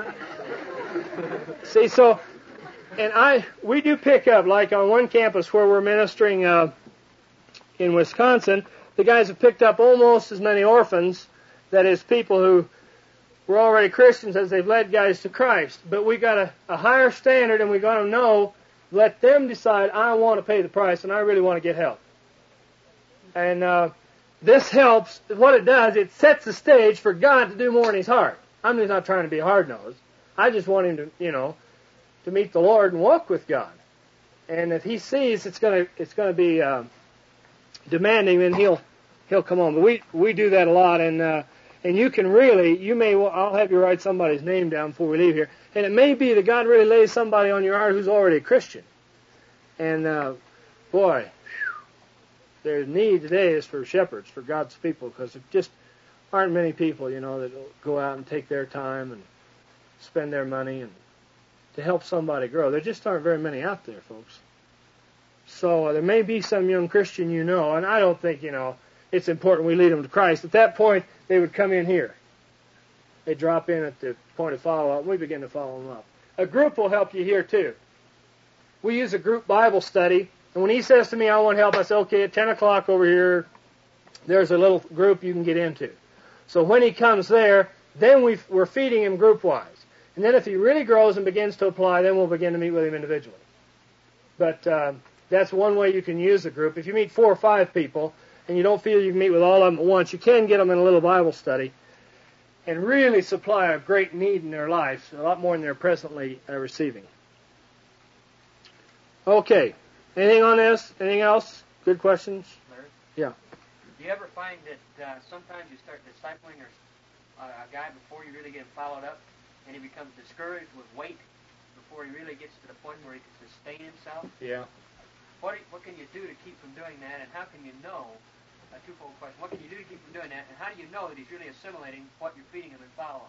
See, so... And I, we do pick up, like on one campus where we're ministering uh, in Wisconsin, the guys have picked up almost as many orphans, that is, people who were already Christians, as they've led guys to Christ. But we got a, a higher standard, and we got to know, let them decide, I want to pay the price, and I really want to get help. And uh, this helps. What it does, it sets the stage for God to do more in his heart. I'm just not trying to be hard-nosed. I just want him to, you know, to meet the Lord and walk with God. And if he sees it's going to it's going to be uh, demanding, then he'll he'll come on. But we we do that a lot, and uh, and you can really you may I'll have you write somebody's name down before we leave here, and it may be that God really lays somebody on your heart who's already a Christian. And uh, boy, there's need today is for shepherds, for God's people, because there just aren't many people, you know, that go out and take their time and spend their money and to help somebody grow. There just aren't very many out there, folks. So uh, there may be some young Christian you know, and I don't think, you know, it's important we lead them to Christ. At that point, they would come in here. They drop in at the point of follow-up, and we begin to follow them up. A group will help you here, too. We use a group Bible study, and when he says to me, I want help, I say, okay, at ten o'clock over here, there's a little group you can get into. So when he comes there, then we've, we're feeding him group-wise. And then if he really grows and begins to apply, then we'll begin to meet with him individually. But uh, that's one way you can use a group. If you meet four or five people and you don't feel you can meet with all of them at once, you can get them in a little Bible study and really supply a great need in their life, a lot more than they're presently uh, receiving. Okay. Anything on this? Anything else? Good questions? Larry? Yeah. Do you ever find that uh, sometimes you start discipling or, uh, a guy before you really get him followed up, and he becomes discouraged with weight before he really gets to the point where he can sustain himself? Yeah. What what can you do to keep from doing that, and how can you know, a twofold question, what can you do to keep from doing that, and how do you know that he's really assimilating what you're feeding him in follow-up?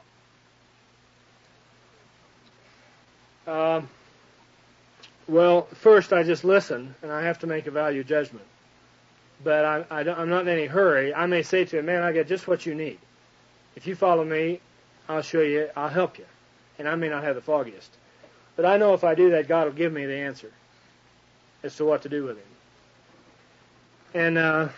Um, well, first I just listen, and I have to make a value judgment. But I, I don't, I'm not in any hurry. I may say to him, man, I got just what you need. If you follow me, I'll show you, I'll help you. And I may not have the foggiest. But I know if I do that, God will give me the answer as to what to do with him. And uh,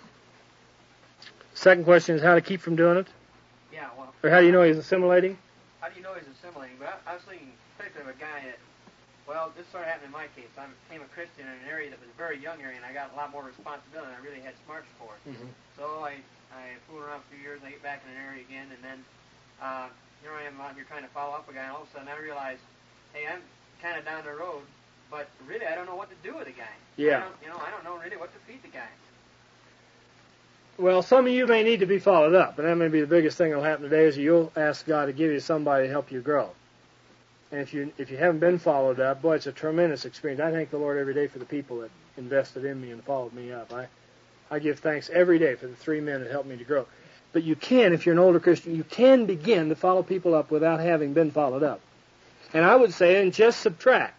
second question is how to keep from doing it? Yeah, well... Or how do you know he's assimilating? How do you know he's assimilating? But I, I was thinking particularly of a guy that, well, this sort of happened in my case. I became a Christian in an area that was a very young area, and I got a lot more responsibility, and I really had smarts for it. Mm-hmm. So I, I fooled around for a few years, and I get back in an area again, and then uh, here I am out here trying to follow up a guy, and all of a sudden I realize, hey, I'm kind of down the road, but really I don't know what to do with the guy. Yeah. I don't, you know, I don't know really what to feed the guy. Well, some of you may need to be followed up, and that may be the biggest thing that will happen today is you'll ask God to give you somebody to help you grow. And if you if you haven't been followed up, boy, it's a tremendous experience. I thank the Lord every day for the people that invested in me and followed me up. I, I give thanks every day for the three men that helped me to grow. But you can, if you're an older Christian, you can begin to follow people up without having been followed up. And I would say, and just subtract.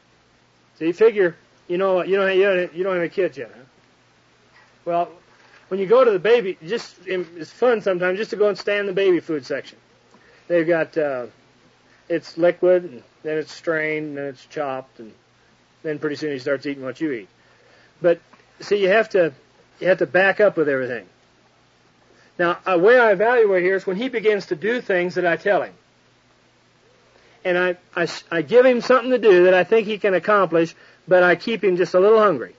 So you figure, you know, you don't, you don't, you don't have any kids yet, huh? Well, when you go to the baby, just it's fun sometimes just to go and stand in the baby food section. They've got uh, it's liquid, and then it's strained, and then it's chopped, and then pretty soon he starts eating what you eat. But see, you have to you have to back up with everything. Now, a way I evaluate here is when he begins to do things that I tell him. And I, I, I give him something to do that I think he can accomplish, but I keep him just a little hungry.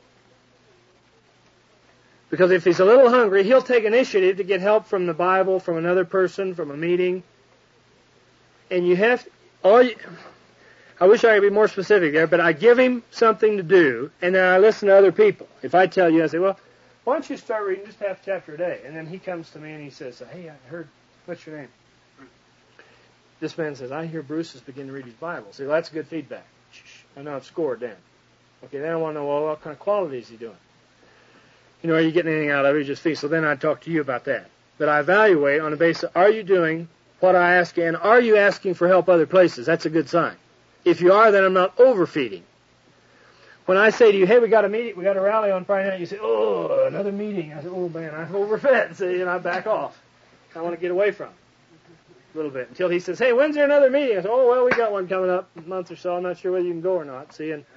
Because if he's a little hungry, he'll take initiative to get help from the Bible, from another person, from a meeting. And you have, all you, I wish I could be more specific there, but I give him something to do, and then I listen to other people. If I tell you, I say, well, why don't you start reading just half a chapter a day? And then he comes to me and he says, hey, I heard, what's your name? This man says, I hear Bruce is beginning to read his Bible. See, well, that's good feedback. I know I've scored then. Okay, then I want to know, well, what kind of quality is he doing? You know, are you getting anything out of it? Just feed. So then I talk to you about that. But I evaluate on the basis, are you doing what I ask you, and are you asking for help other places? That's a good sign. If you are, then I'm not overfeeding. When I say to you, hey, we got a meeting, we got a rally on Friday night, you say, oh, another meeting. I say, oh, man, I've overfed. See, and I back off. I want to get away from it a little bit until he says, hey, when's there another meeting? I say, oh, well, we got one coming up in a month or so. I'm not sure whether you can go or not. See, and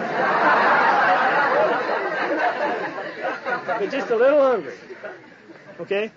but just a little hungry. Okay?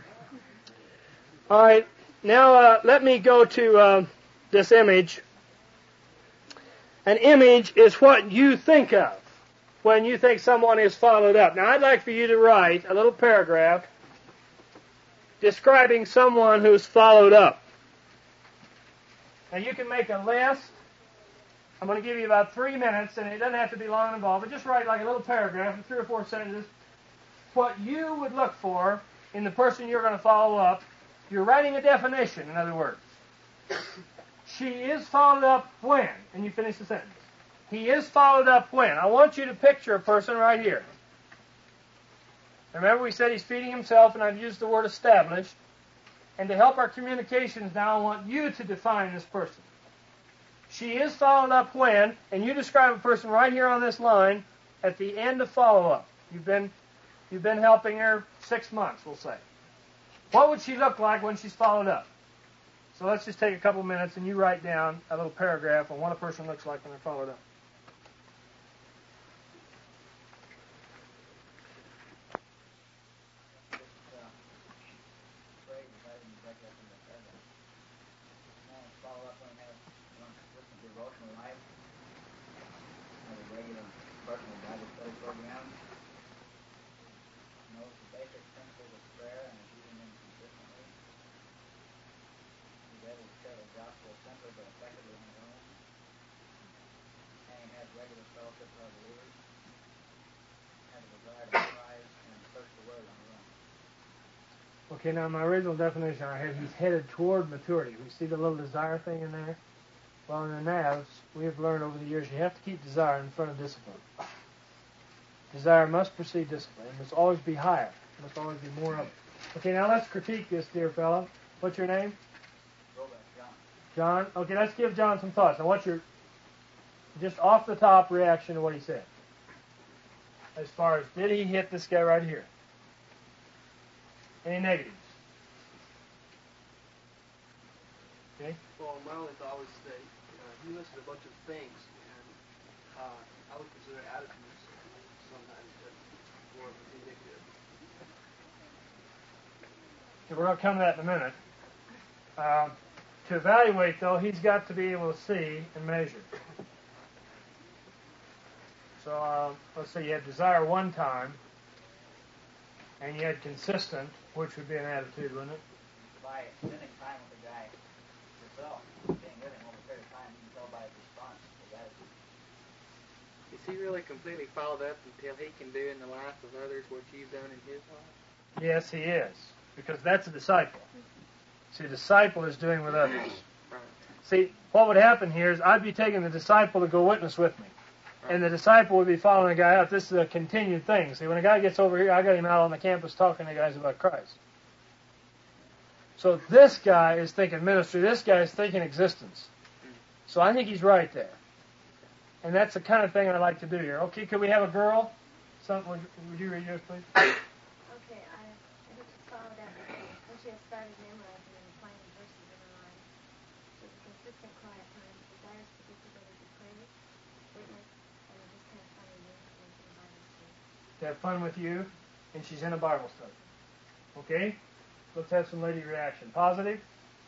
All right. Now, uh, let me go to uh, this image. An image is what you think of when you think someone is followed up. Now, I'd like for you to write a little paragraph describing someone who's followed up. Now, you can make a list. I'm going to give you about three minutes, and it doesn't have to be long and involved, but just write like a little paragraph in three or four sentences what you would look for in the person you're going to follow up. You're writing a definition, in other words. She is followed up when, and you finish the sentence. He is followed up when. I want you to picture a person right here. Remember we said he's feeding himself, and I've used the word established. And to help our communications now, I want you to define this person. She is followed up when, and you describe a person right here on this line at the end of follow-up. You've been, you've been helping her six months, we'll say. What would she look like when she's followed up? So let's just take a couple minutes and you write down a little paragraph on what a person looks like when they're followed up. Okay, now my original definition I had, he's headed toward maturity. We see the little desire thing in there? Well, in the N A Vs, we have learned over the years you have to keep desire in front of discipline. Desire must precede discipline. It must always be higher. It must always be more of it. Okay, now let's critique this, dear fellow. What's your name? John. Okay, let's give John some thoughts. Now, what's your, just off the top reaction to what he said? As far as, did he hit this guy right here? Any negatives? Okay. Well, my only thought was that uh, he listed a bunch of things, and uh, I would consider attitudes sometimes more indicative. Okay, we're going to come to that in a minute. Uh, to evaluate, though, he's got to be able to see and measure. So uh, let's say you had desire one time, and you had consistent, which would be an attitude, wouldn't it? By spending time with the guy yourself, being with him over a period of time, you can tell by his response, his attitude. Is he really completely followed up until he can do in the life of others what you've done in his life? Yes, he is, because that's a disciple. See, a disciple is doing with others. Right. See, what would happen here is I'd be taking the disciple to go witness with me. And the disciple would be following the guy out. This is a continued thing. See, when a guy gets over here, I got him out on the campus talking to guys about Christ. So this guy is thinking ministry. This guy is thinking existence. So I think he's right there. And that's the kind of thing I like to do here. Okay, could we have a girl? Something? Would, would you read yours, please? Okay, she has started memorizing and applying the verses in her life. She has a consistent quiet time, desires to get together to pray, witness, and to just have fun and learn things in Bible study. To have fun with you, and she's in a Bible study. Okay? Let's have some lady reaction. Positive?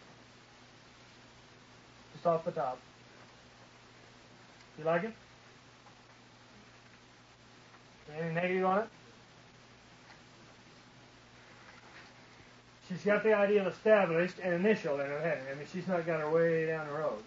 Just off the top. You like it? Anything negative on it? She's got the idea of established and initial in her head. I mean, she's not got her way down the road.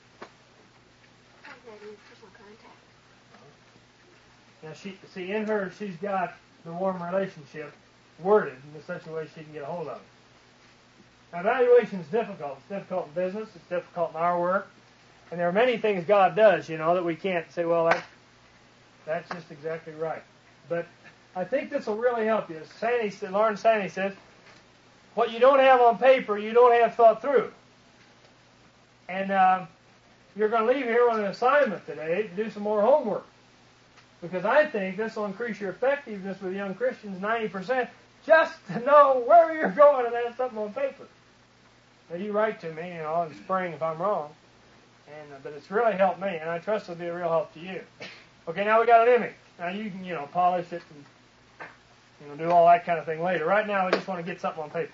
Personal contact. Now, she see in her, she's got the warm relationship worded in such a way she can get a hold of it. Now, evaluation is difficult. It's difficult in business. It's difficult in our work. And there are many things God does, you know, that we can't say, well, that, that's just exactly right. But I think this will really help you. As Sandy, Lauren Sandy says, what you don't have on paper, you don't have thought through. And uh, you're going to leave here with an assignment today to do some more homework. Because I think this will increase your effectiveness with young Christians ninety percent just to know where you're going and have something on paper. Now, you write to me, you know, in spring if I'm wrong. And uh, but it's really helped me, and I trust it'll be a real help to you. Okay, now we got an image. Now you can, you know, polish it and, you know, do all that kind of thing later. Right now, we just want to get something on paper.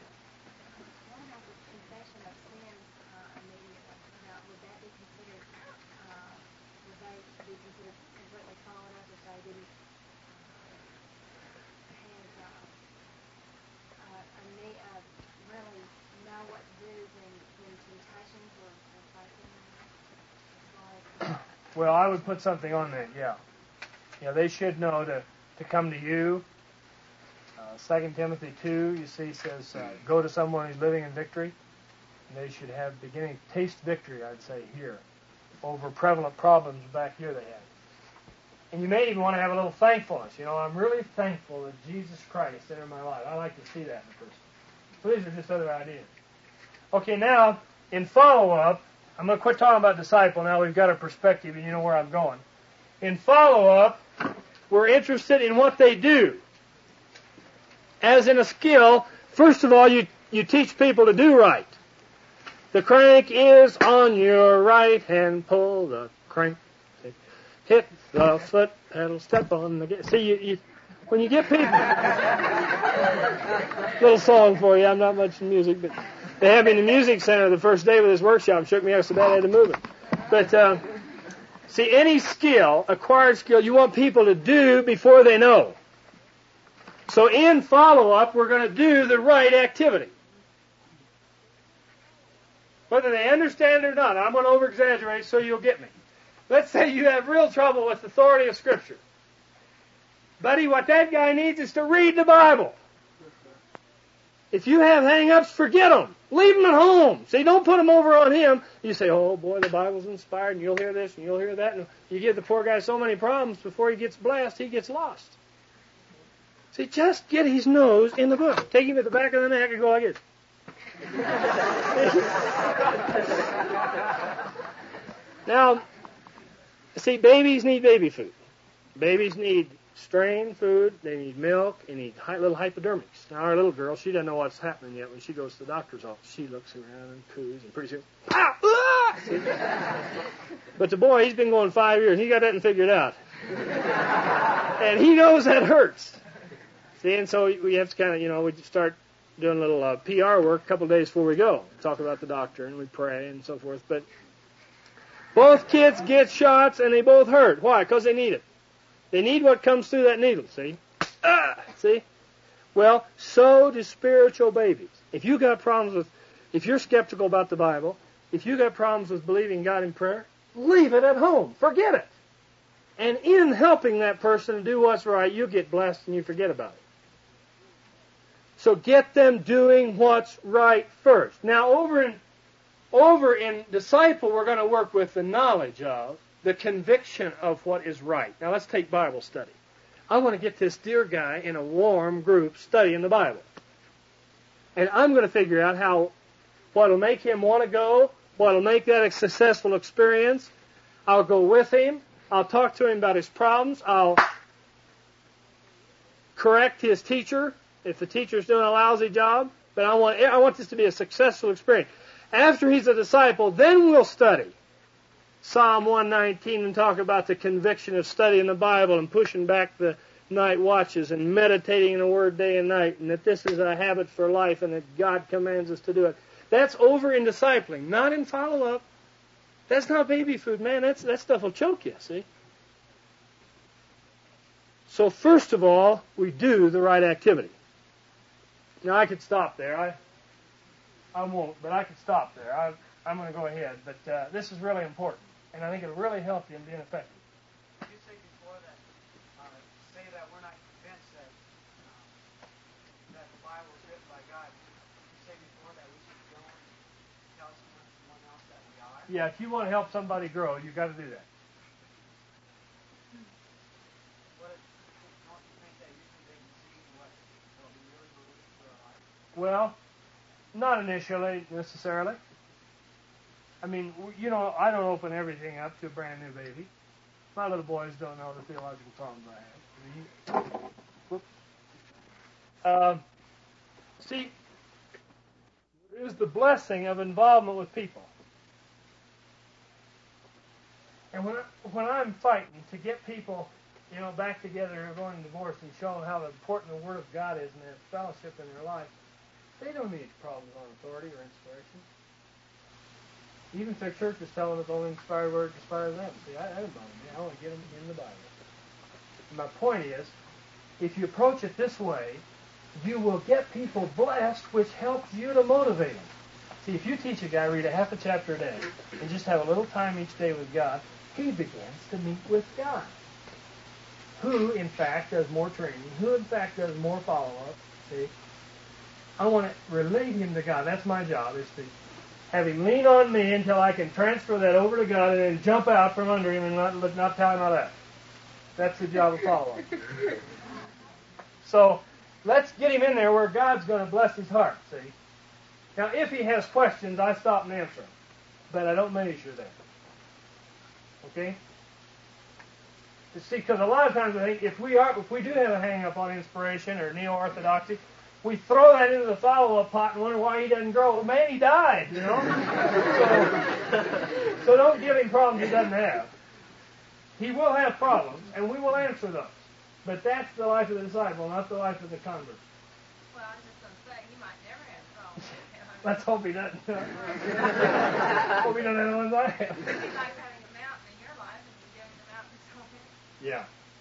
Well, I would put something on that, yeah. Yeah, they should know to, to come to you. Uh, Second Timothy two, you see, says, uh, go to someone who's living in victory. And they should have beginning, taste victory, I'd say, here, over prevalent problems back here they have. And you may even want to have a little thankfulness. You know, I'm really thankful that Jesus Christ entered my life. I like to see that in a person. So these are just other ideas. Okay, now, in follow-up, I'm going to quit talking about disciple. Now we've got a perspective and you know where I'm going. In follow-up, we're interested in what they do. As in a skill, first of all, you, you teach people to do right. The crank is on your right hand. Pull the crank. Hit the foot pedal. Step on the gas. See, you, you, when you get people... Little song for you. I'm not much in music, but... They had me in the music center the first day with this workshop. Shook me up so bad I had to move it. But, uh, see, any skill, acquired skill, you want people to do before they know. So in follow-up, we're going to do the right activity. Whether they understand it or not, I'm going to over-exaggerate so you'll get me. Let's say you have real trouble with the authority of Scripture. Buddy, what that guy needs is to read the Bible. If you have hang-ups, forget them. Leave them at home. See, don't put them over on him. You say, oh, boy, the Bible's inspired, and you'll hear this, and you'll hear that. And you give the poor guy so many problems, before he gets blessed, he gets lost. See, just get his nose in the book. Take him at the back of the neck and go like this. Now, see, babies need baby food. Babies need strain food, they need milk, they need hi- little hypodermics. Now, our little girl, she doesn't know what's happening yet. When she goes to the doctor's office, she looks around and coos, and pretty soon, ah, ah! See? But the boy, he's been going five years, and he got that figured out. And he knows that hurts. See, and so we have to kind of, you know, we start doing a little uh, P R work a couple of days before we go. Talk about the doctor, and we pray and so forth. But both kids get shots, and they both hurt. Why? Because they need it. They need what comes through that needle, see? Ah, see? Well, so do spiritual babies. If you got problems with, if you're skeptical about the Bible, if you got problems with believing God in prayer, leave it at home. Forget it. And in helping that person do what's right, you get blessed and you forget about it. So get them doing what's right first. Now, over in, over in disciple, we're going to work with the knowledge of, the conviction of what is right. Now let's take Bible study. I want to get this dear guy in a warm group studying the Bible. And I'm going to figure out how, what will make him want to go, what will make that a successful experience. I'll go with him. I'll talk to him about his problems. I'll correct his teacher if the teacher's doing a lousy job. But I want I want this to be a successful experience. After he's a disciple, then we'll study Psalm one nineteen and talk about the conviction of studying the Bible and pushing back the night watches and meditating in the Word day and night, and that this is a habit for life and that God commands us to do it. That's over in discipling, not in follow-up. That's not baby food, man. That's, that stuff will choke you, see? So first of all, we do the right activity. Now, I could stop there. I I won't, but I could stop there. I, I'm going to go ahead. But uh, this is really important, and I think it'll really help you in being effective. You say before that, uh, say that we're not convinced that uh, that the Bible was written by God. You say before that we should go and tell someone else that we are. Yeah, if you want to help somebody grow, you've got to do that. What, don't you think that usually they can see what, what we really believe for our life? Well, not initially, necessarily. I mean, you know, I don't open everything up to a brand new baby. My little boys don't know the theological problems I have. Whoops. Um, see, there's the blessing of involvement with people. And when, I, when I'm fighting to get people, you know, back together who are going to divorce and show them how important the Word of God is and their fellowship in their life, they don't need problems on authority or inspiration. Even if their church is telling us only inspired word inspire them. See, I, I don't bother me. I want to get them in the Bible. And my point is, if you approach it this way, you will get people blessed, which helps you to motivate them. See, if you teach a guy read a half a chapter a day and just have a little time each day with God, he begins to meet with God, who, in fact, does more training, who, in fact, does more follow-up. See, I want to relate him to God. That's my job, is to have him lean on me until I can transfer that over to God and then jump out from under him and not, not tell him how that. That's the job of follow-up. So let's get him in there where God's going to bless his heart, see. Now, if he has questions, I stop and answer them. But I don't measure that. Okay? You see, because a lot of times I think if we are, if we do have a hang-up on inspiration or neo-orthodoxy, we throw that into the follow-up pot and wonder why he doesn't grow. Well, man, he died, you know? so, so don't give him problems he doesn't have. He will have problems, and we will answer those. But that's the life of the disciple, not the life of the convert. Well, I'm just going to say, he might never have problems. Let's hope he doesn't. Hope he doesn't have the ones I have. It'd be like having a mountain in your life and you're giving the mountain to someone. Yeah.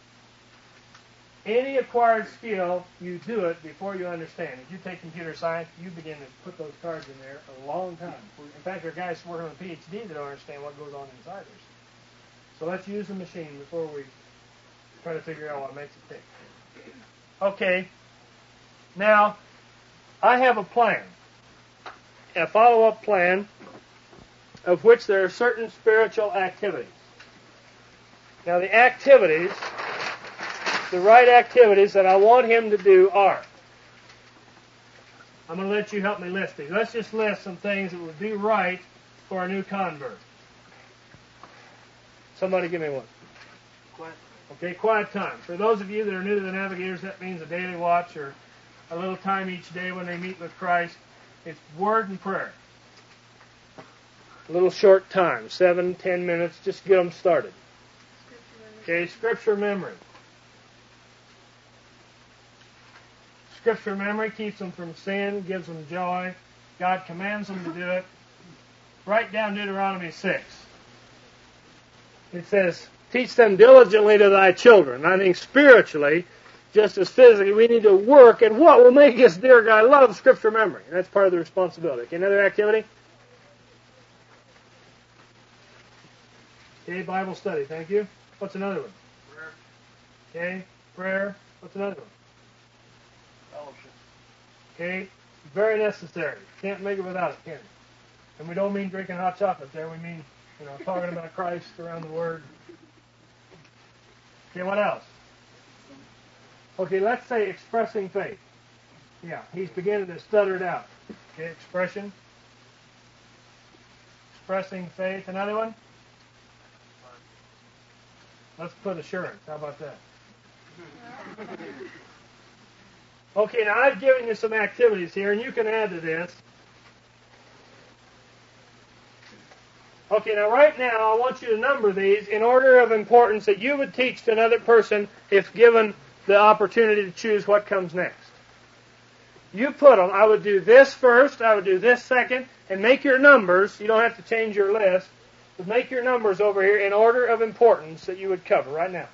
Any acquired skill, you do it before you understand. If you take computer science, you begin to put those cards in there a long time. In fact, there are guys working on a P H D that don't understand what goes on inside there. So let's use the machine before we try to figure out what makes it tick. Okay. Now, I have a plan, a follow-up plan, of which there are certain spiritual activities. Now, the activities... The right activities that I want him to do are, I'm going to let you help me list these. Let's just list some things that would be right for a new convert. Somebody give me one. Quiet. Okay, quiet time. For those of you that are new to the Navigators, that means a daily watch or a little time each day when they meet with Christ. It's word and prayer. A little short time, seven, ten minutes, just get them started. Okay, scripture memory. Scripture memory keeps them from sin, gives them joy. God commands them to do it. Write down Deuteronomy six. It says, teach them diligently to thy children. I think spiritually, just as physically, we need to work at what will make us, dear God, love Scripture memory. That's part of the responsibility. Okay, another activity? Okay, Bible study. Thank you. What's another one? Prayer. Okay, prayer. What's another one? Fellowship. Okay, very necessary. Can't make it without it, can you? And we don't mean drinking hot chocolate there. We mean, you know, talking about Christ around the Word. Okay, what else? Okay, let's say expressing faith. Yeah, he's beginning to stutter it out. Okay, expression. Expressing faith. Another one? Let's put assurance. How about that? Okay, now I've given you some activities here, and you can add to this. Okay, now right now I want you to number these in order of importance that you would teach to another person if given the opportunity to choose what comes next. You put them. I would do this first, I would do this second, and make your numbers. You don't have to change your list, but make your numbers over here in order of importance that you would cover right now.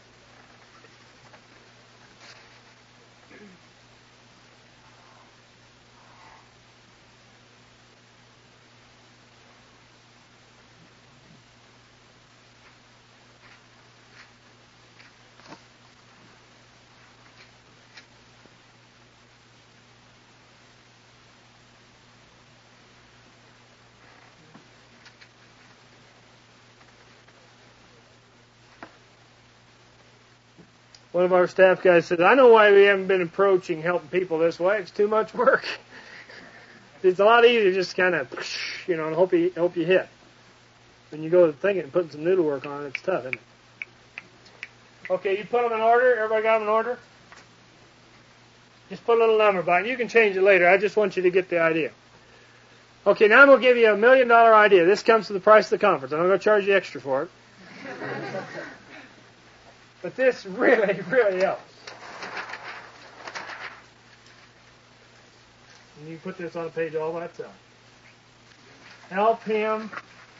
One of our staff guys said, I know why we haven't been approaching helping people this way. It's too much work. It's a lot easier to just kind of, you know, and hope you, hope you hit. When you go to thinking and putting some noodle work on it, it's tough, isn't it? Okay, you put them in order? Everybody got them in order? Just put a little number by it. You can change it later. I just want you to get the idea. Okay, now I'm going to give you a million dollar idea. This comes to the price of the conference. I'm not going to charge you extra for it. But this really, really helps. And you put this on a page all by itself. Help him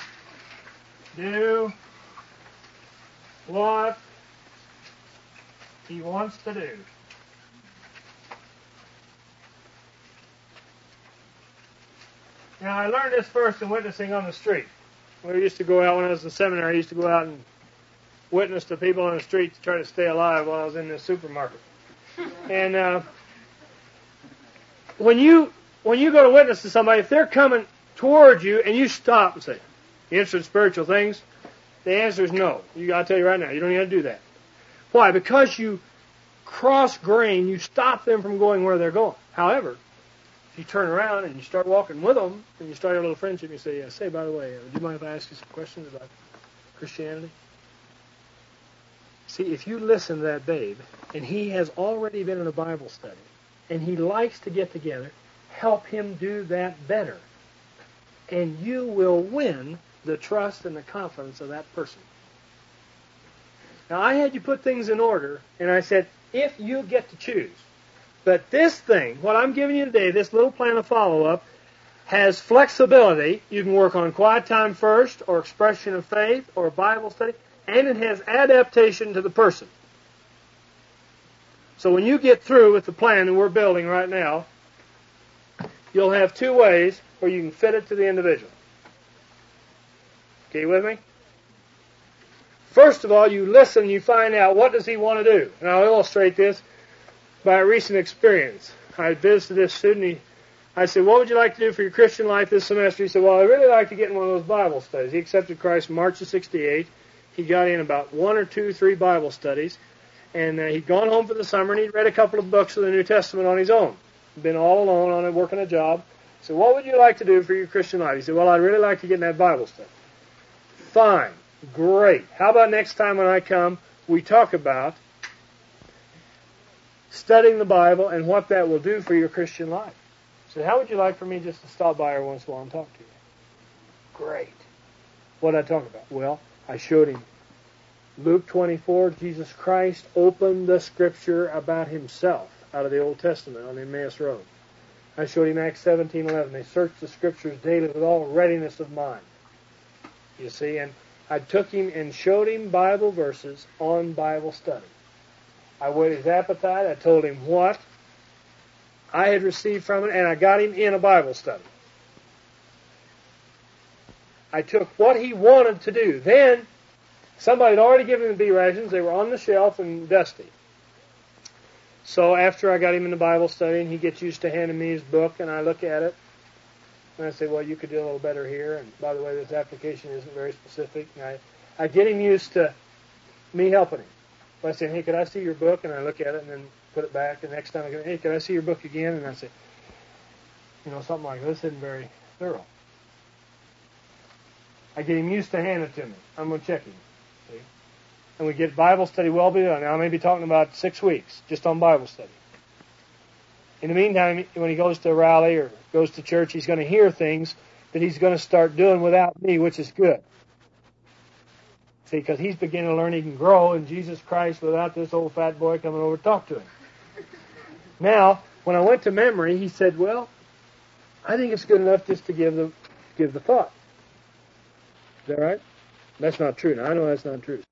do what he wants to do. Now, I learned this first in witnessing on the street. We used to go out, when I was in seminary, I used to go out and witness to people on the street to try to stay alive while I was in the supermarket. And uh, when you when you go to witness to somebody, if they're coming towards you and you stop and say, "You interested in spiritual things?" The answer is no. You got to tell you right now, you don't need to do that. Why? Because you cross grain, you stop them from going where they're going. However, if you turn around and you start walking with them and you start a little friendship, and you say, yeah, "Say, by the way, uh, do you mind if I ask you some questions about Christianity?" See, if you listen to that babe, and he has already been in a Bible study, and he likes to get together, help him do that better. And you will win the trust and the confidence of that person. Now, I had you put things in order, and I said, if you get to choose. But this thing, what I'm giving you today, this little plan of follow-up, has flexibility. You can work on quiet time first, or expression of faith, or Bible study. And it has adaptation to the person. So when you get through with the plan that we're building right now, you'll have two ways where you can fit it to the individual. Okay, you with me? First of all, you listen, you find out what does he want to do. And I'll illustrate this by a recent experience. I visited this student. He, I said, what would you like to do for your Christian life this semester? He said, well, I'd really like to get in one of those Bible studies. He accepted Christ in March of sixty-eight. He got in about one or two, three Bible studies, and uh, he'd gone home for the summer, and he'd read a couple of books of the New Testament on his own. He'd been all alone on it, working a job. I said, what would you like to do for your Christian life? He said, well, I'd really like to get in that Bible study. Fine. Great. How about next time when I come, we talk about studying the Bible and what that will do for your Christian life. I said, how would you like for me just to stop by every once in a while and talk to you? Great. What did I talk about? Well, I showed him Luke twenty-four, Jesus Christ opened the Scripture about himself out of the Old Testament on the Emmaus Road. I showed him Acts seventeen eleven. They searched the Scriptures daily with all readiness of mind. You see, and I took him and showed him Bible verses on Bible study. I whet his appetite. I told him what I had received from it, and I got him in a Bible study. I took what he wanted to do. Then, somebody had already given him the B rations. They were on the shelf and dusty. So after I got him in the Bible study, and he gets used to handing me his book, and I look at it, and I say, well, you could do a little better here. And by the way, this application isn't very specific. And I, I get him used to me helping him. So I say, hey, could I see your book? And I look at it and then put it back. And the next time I go, hey, could I see your book again? And I say, you know, something like this isn't very thorough. I get him used to handing it to me. I'm going to check him. See? And we get Bible study well done. Now I may be talking about six weeks just on Bible study. In the meantime, when he goes to a rally or goes to church, he's going to hear things that he's going to start doing without me, which is good. See, because he's beginning to learn he can grow in Jesus Christ without this old fat boy coming over to talk to him. Now, when I went to memory, he said, well, I think it's good enough just to give the, give the thought. Is that right? That's not true. Now, I know that's not true.